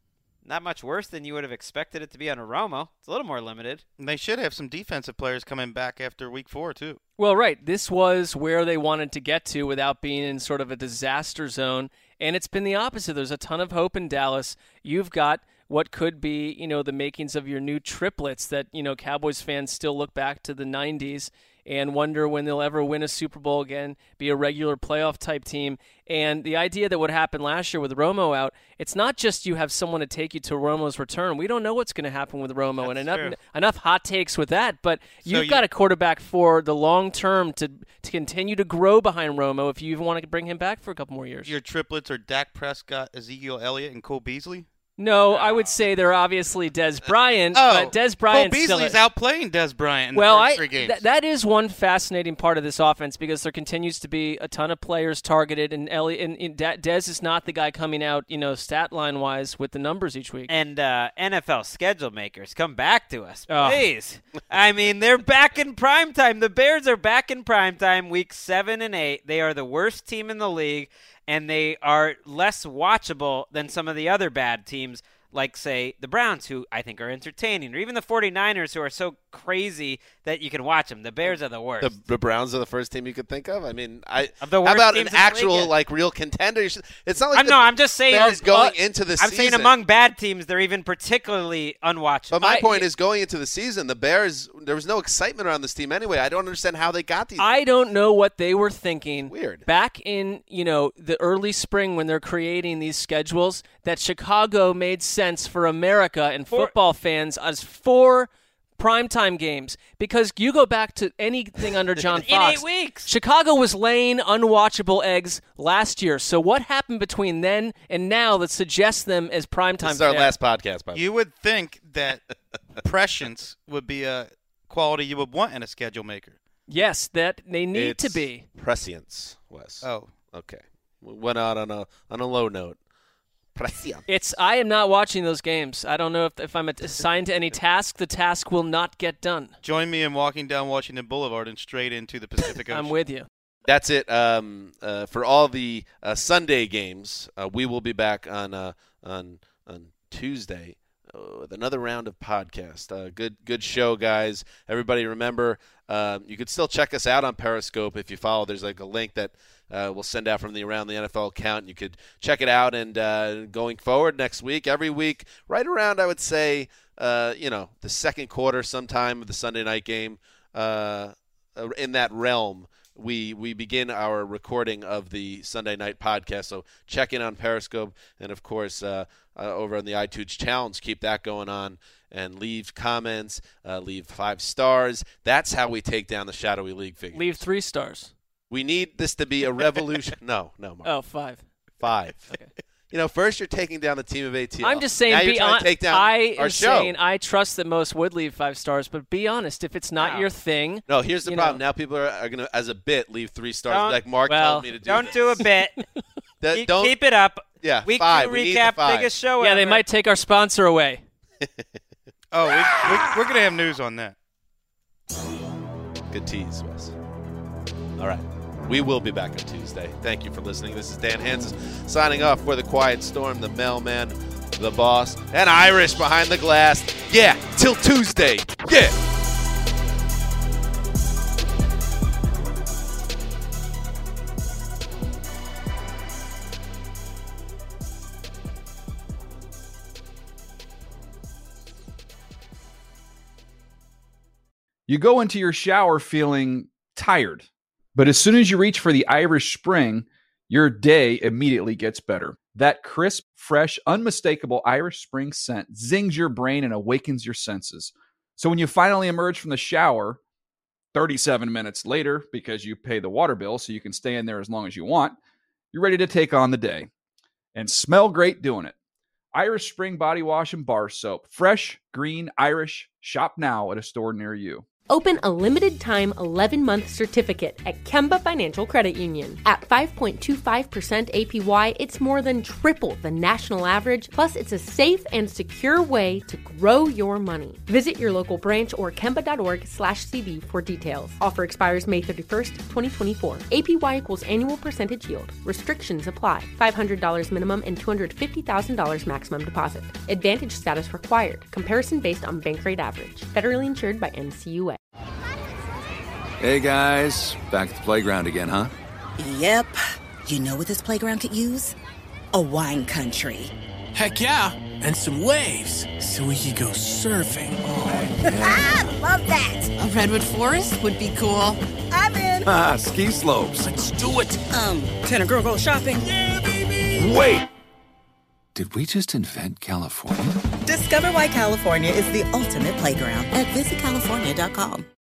not much worse than you would have expected it to be on a Romo. It's a little more limited. And they should have some defensive players coming back after week 4, too. Well, right. This was where they wanted to get to without being in sort of a disaster zone. And it's been the opposite. There's a ton of hope in Dallas. You've got what could be, the makings of your new triplets that, Cowboys fans still look back to the 90s and wonder when they'll ever win a Super Bowl again, be a regular playoff-type team. And the idea that what happened last year with Romo out, it's not just you have someone to take you to Romo's return. We don't know what's going to happen with Romo. That's and enough hot takes with that. But you've got a quarterback for the long term to continue to grow behind Romo if you even want to bring him back for a couple more years. Your triplets are Dak Prescott, Ezekiel Elliott, and Cole Beasley? No, I would say they're obviously Dez Bryant, but Dez Bryant Cole Beasley's outplaying Dez Bryant in the first 3 games. That is one fascinating part of this offense because there continues to be a ton of players targeted, and Dez is not the guy coming out, stat line wise with the numbers each week. And NFL schedule makers, come back to us, please. I mean, they're back in prime time. The Bears are back in prime time, week 7 and 8. They are the worst team in the league. And they are less watchable than some of the other bad teams, like, say, the Browns, who I think are entertaining, or even the 49ers, who are so crazy that you can watch them. The Bears are the worst. The Browns are the first team you could think of? I mean, how the worst about an actual, real contender? It's not like I'm just saying. Bears going into the season. I'm saying among bad teams, they're even particularly unwatchable. But my point is, going into the season, the Bears, there was no excitement around this team anyway. I don't understand how they got these. I don't know what they were thinking. Weird. Back in, the early spring when they're creating these schedules, that Chicago made sense for America and football fans as 4 primetime games, because you go back to anything under John Fox. In 8 weeks. Chicago was laying unwatchable eggs last year. So what happened between then and now that suggests them as primetime? This is our last podcast, by the way. You would think that prescience would be a quality you would want in a schedule maker. Yes, that they need to be. Prescience, Wes. Oh. Okay. We went out on a low note. I am not watching those games. I don't know if I'm assigned to any task. The task will not get done. Join me in walking down Washington Boulevard and straight into the Pacific Ocean. I'm with you. That's it for all the Sunday games. We will be back on Tuesday with another round of podcast. Good show, guys. Everybody remember, you could still check us out on Periscope if you follow. There's like a link that we'll send out from the Around the NFL account. You could check it out. And going forward next week, every week, right around, I would say, the second quarter sometime of the Sunday night game, in that realm, we begin our recording of the Sunday night podcast. So check in on Periscope, and of course over on the iTunes challenge, keep that going on, and leave comments, leave 5 stars. That's how we take down the shadowy league figures. Leave 3 stars. We need this to be a revolution. No, Mark. Oh, 5. 5. Okay. First you're taking down the team of ATL. I'm just saying, now you're trying to take down our show. I trust that most would leave 5 stars, but be honest, if it's not your thing. No, here's the problem. Now people are going to, as a bit, leave 3 stars. Like Mark told me to do. Don't this. do a bit. Keep it up. Yeah, Week 5. 2 We recap, need biggest show Yeah, ever. they might take our sponsor away. We're going to have news on that. Good tease, Wes. All right. We will be back on Tuesday. Thank you for listening. This is Dan Hansis signing off for the Quiet Storm, the mailman, the boss, and Irish behind the glass. Yeah, till Tuesday. Yeah. You go into your shower feeling tired, but as soon as you reach for the Irish Spring, your day immediately gets better. That crisp, fresh, unmistakable Irish Spring scent zings your brain and awakens your senses. So when you finally emerge from the shower 37 minutes later, because you pay the water bill so you can stay in there as long as you want, you're ready to take on the day and smell great doing it. Irish Spring Body Wash and Bar Soap. Fresh, green, Irish. Shop now at a store near you. Open a limited-time 11-month certificate at Kemba Financial Credit Union. At 5.25% APY, it's more than triple the national average, plus it's a safe and secure way to grow your money. Visit your local branch or kemba.org/cb for details. Offer expires May 31st, 2024. APY equals annual percentage yield. Restrictions apply. $500 minimum and $250,000 maximum deposit. Advantage status required. Comparison based on bank rate average. Federally insured by NCUA. Hey guys, back at the playground again, huh? Yep. You know what this playground could use? A wine country. Heck yeah, and some waves so we could go surfing. Oh, yeah. Love that. A redwood forest would be cool. I'm in. Ski slopes. Let's do it. Can a girl go shopping? Yeah, baby. Wait. Did we just invent California? Discover why California is the ultimate playground at visitcalifornia.com.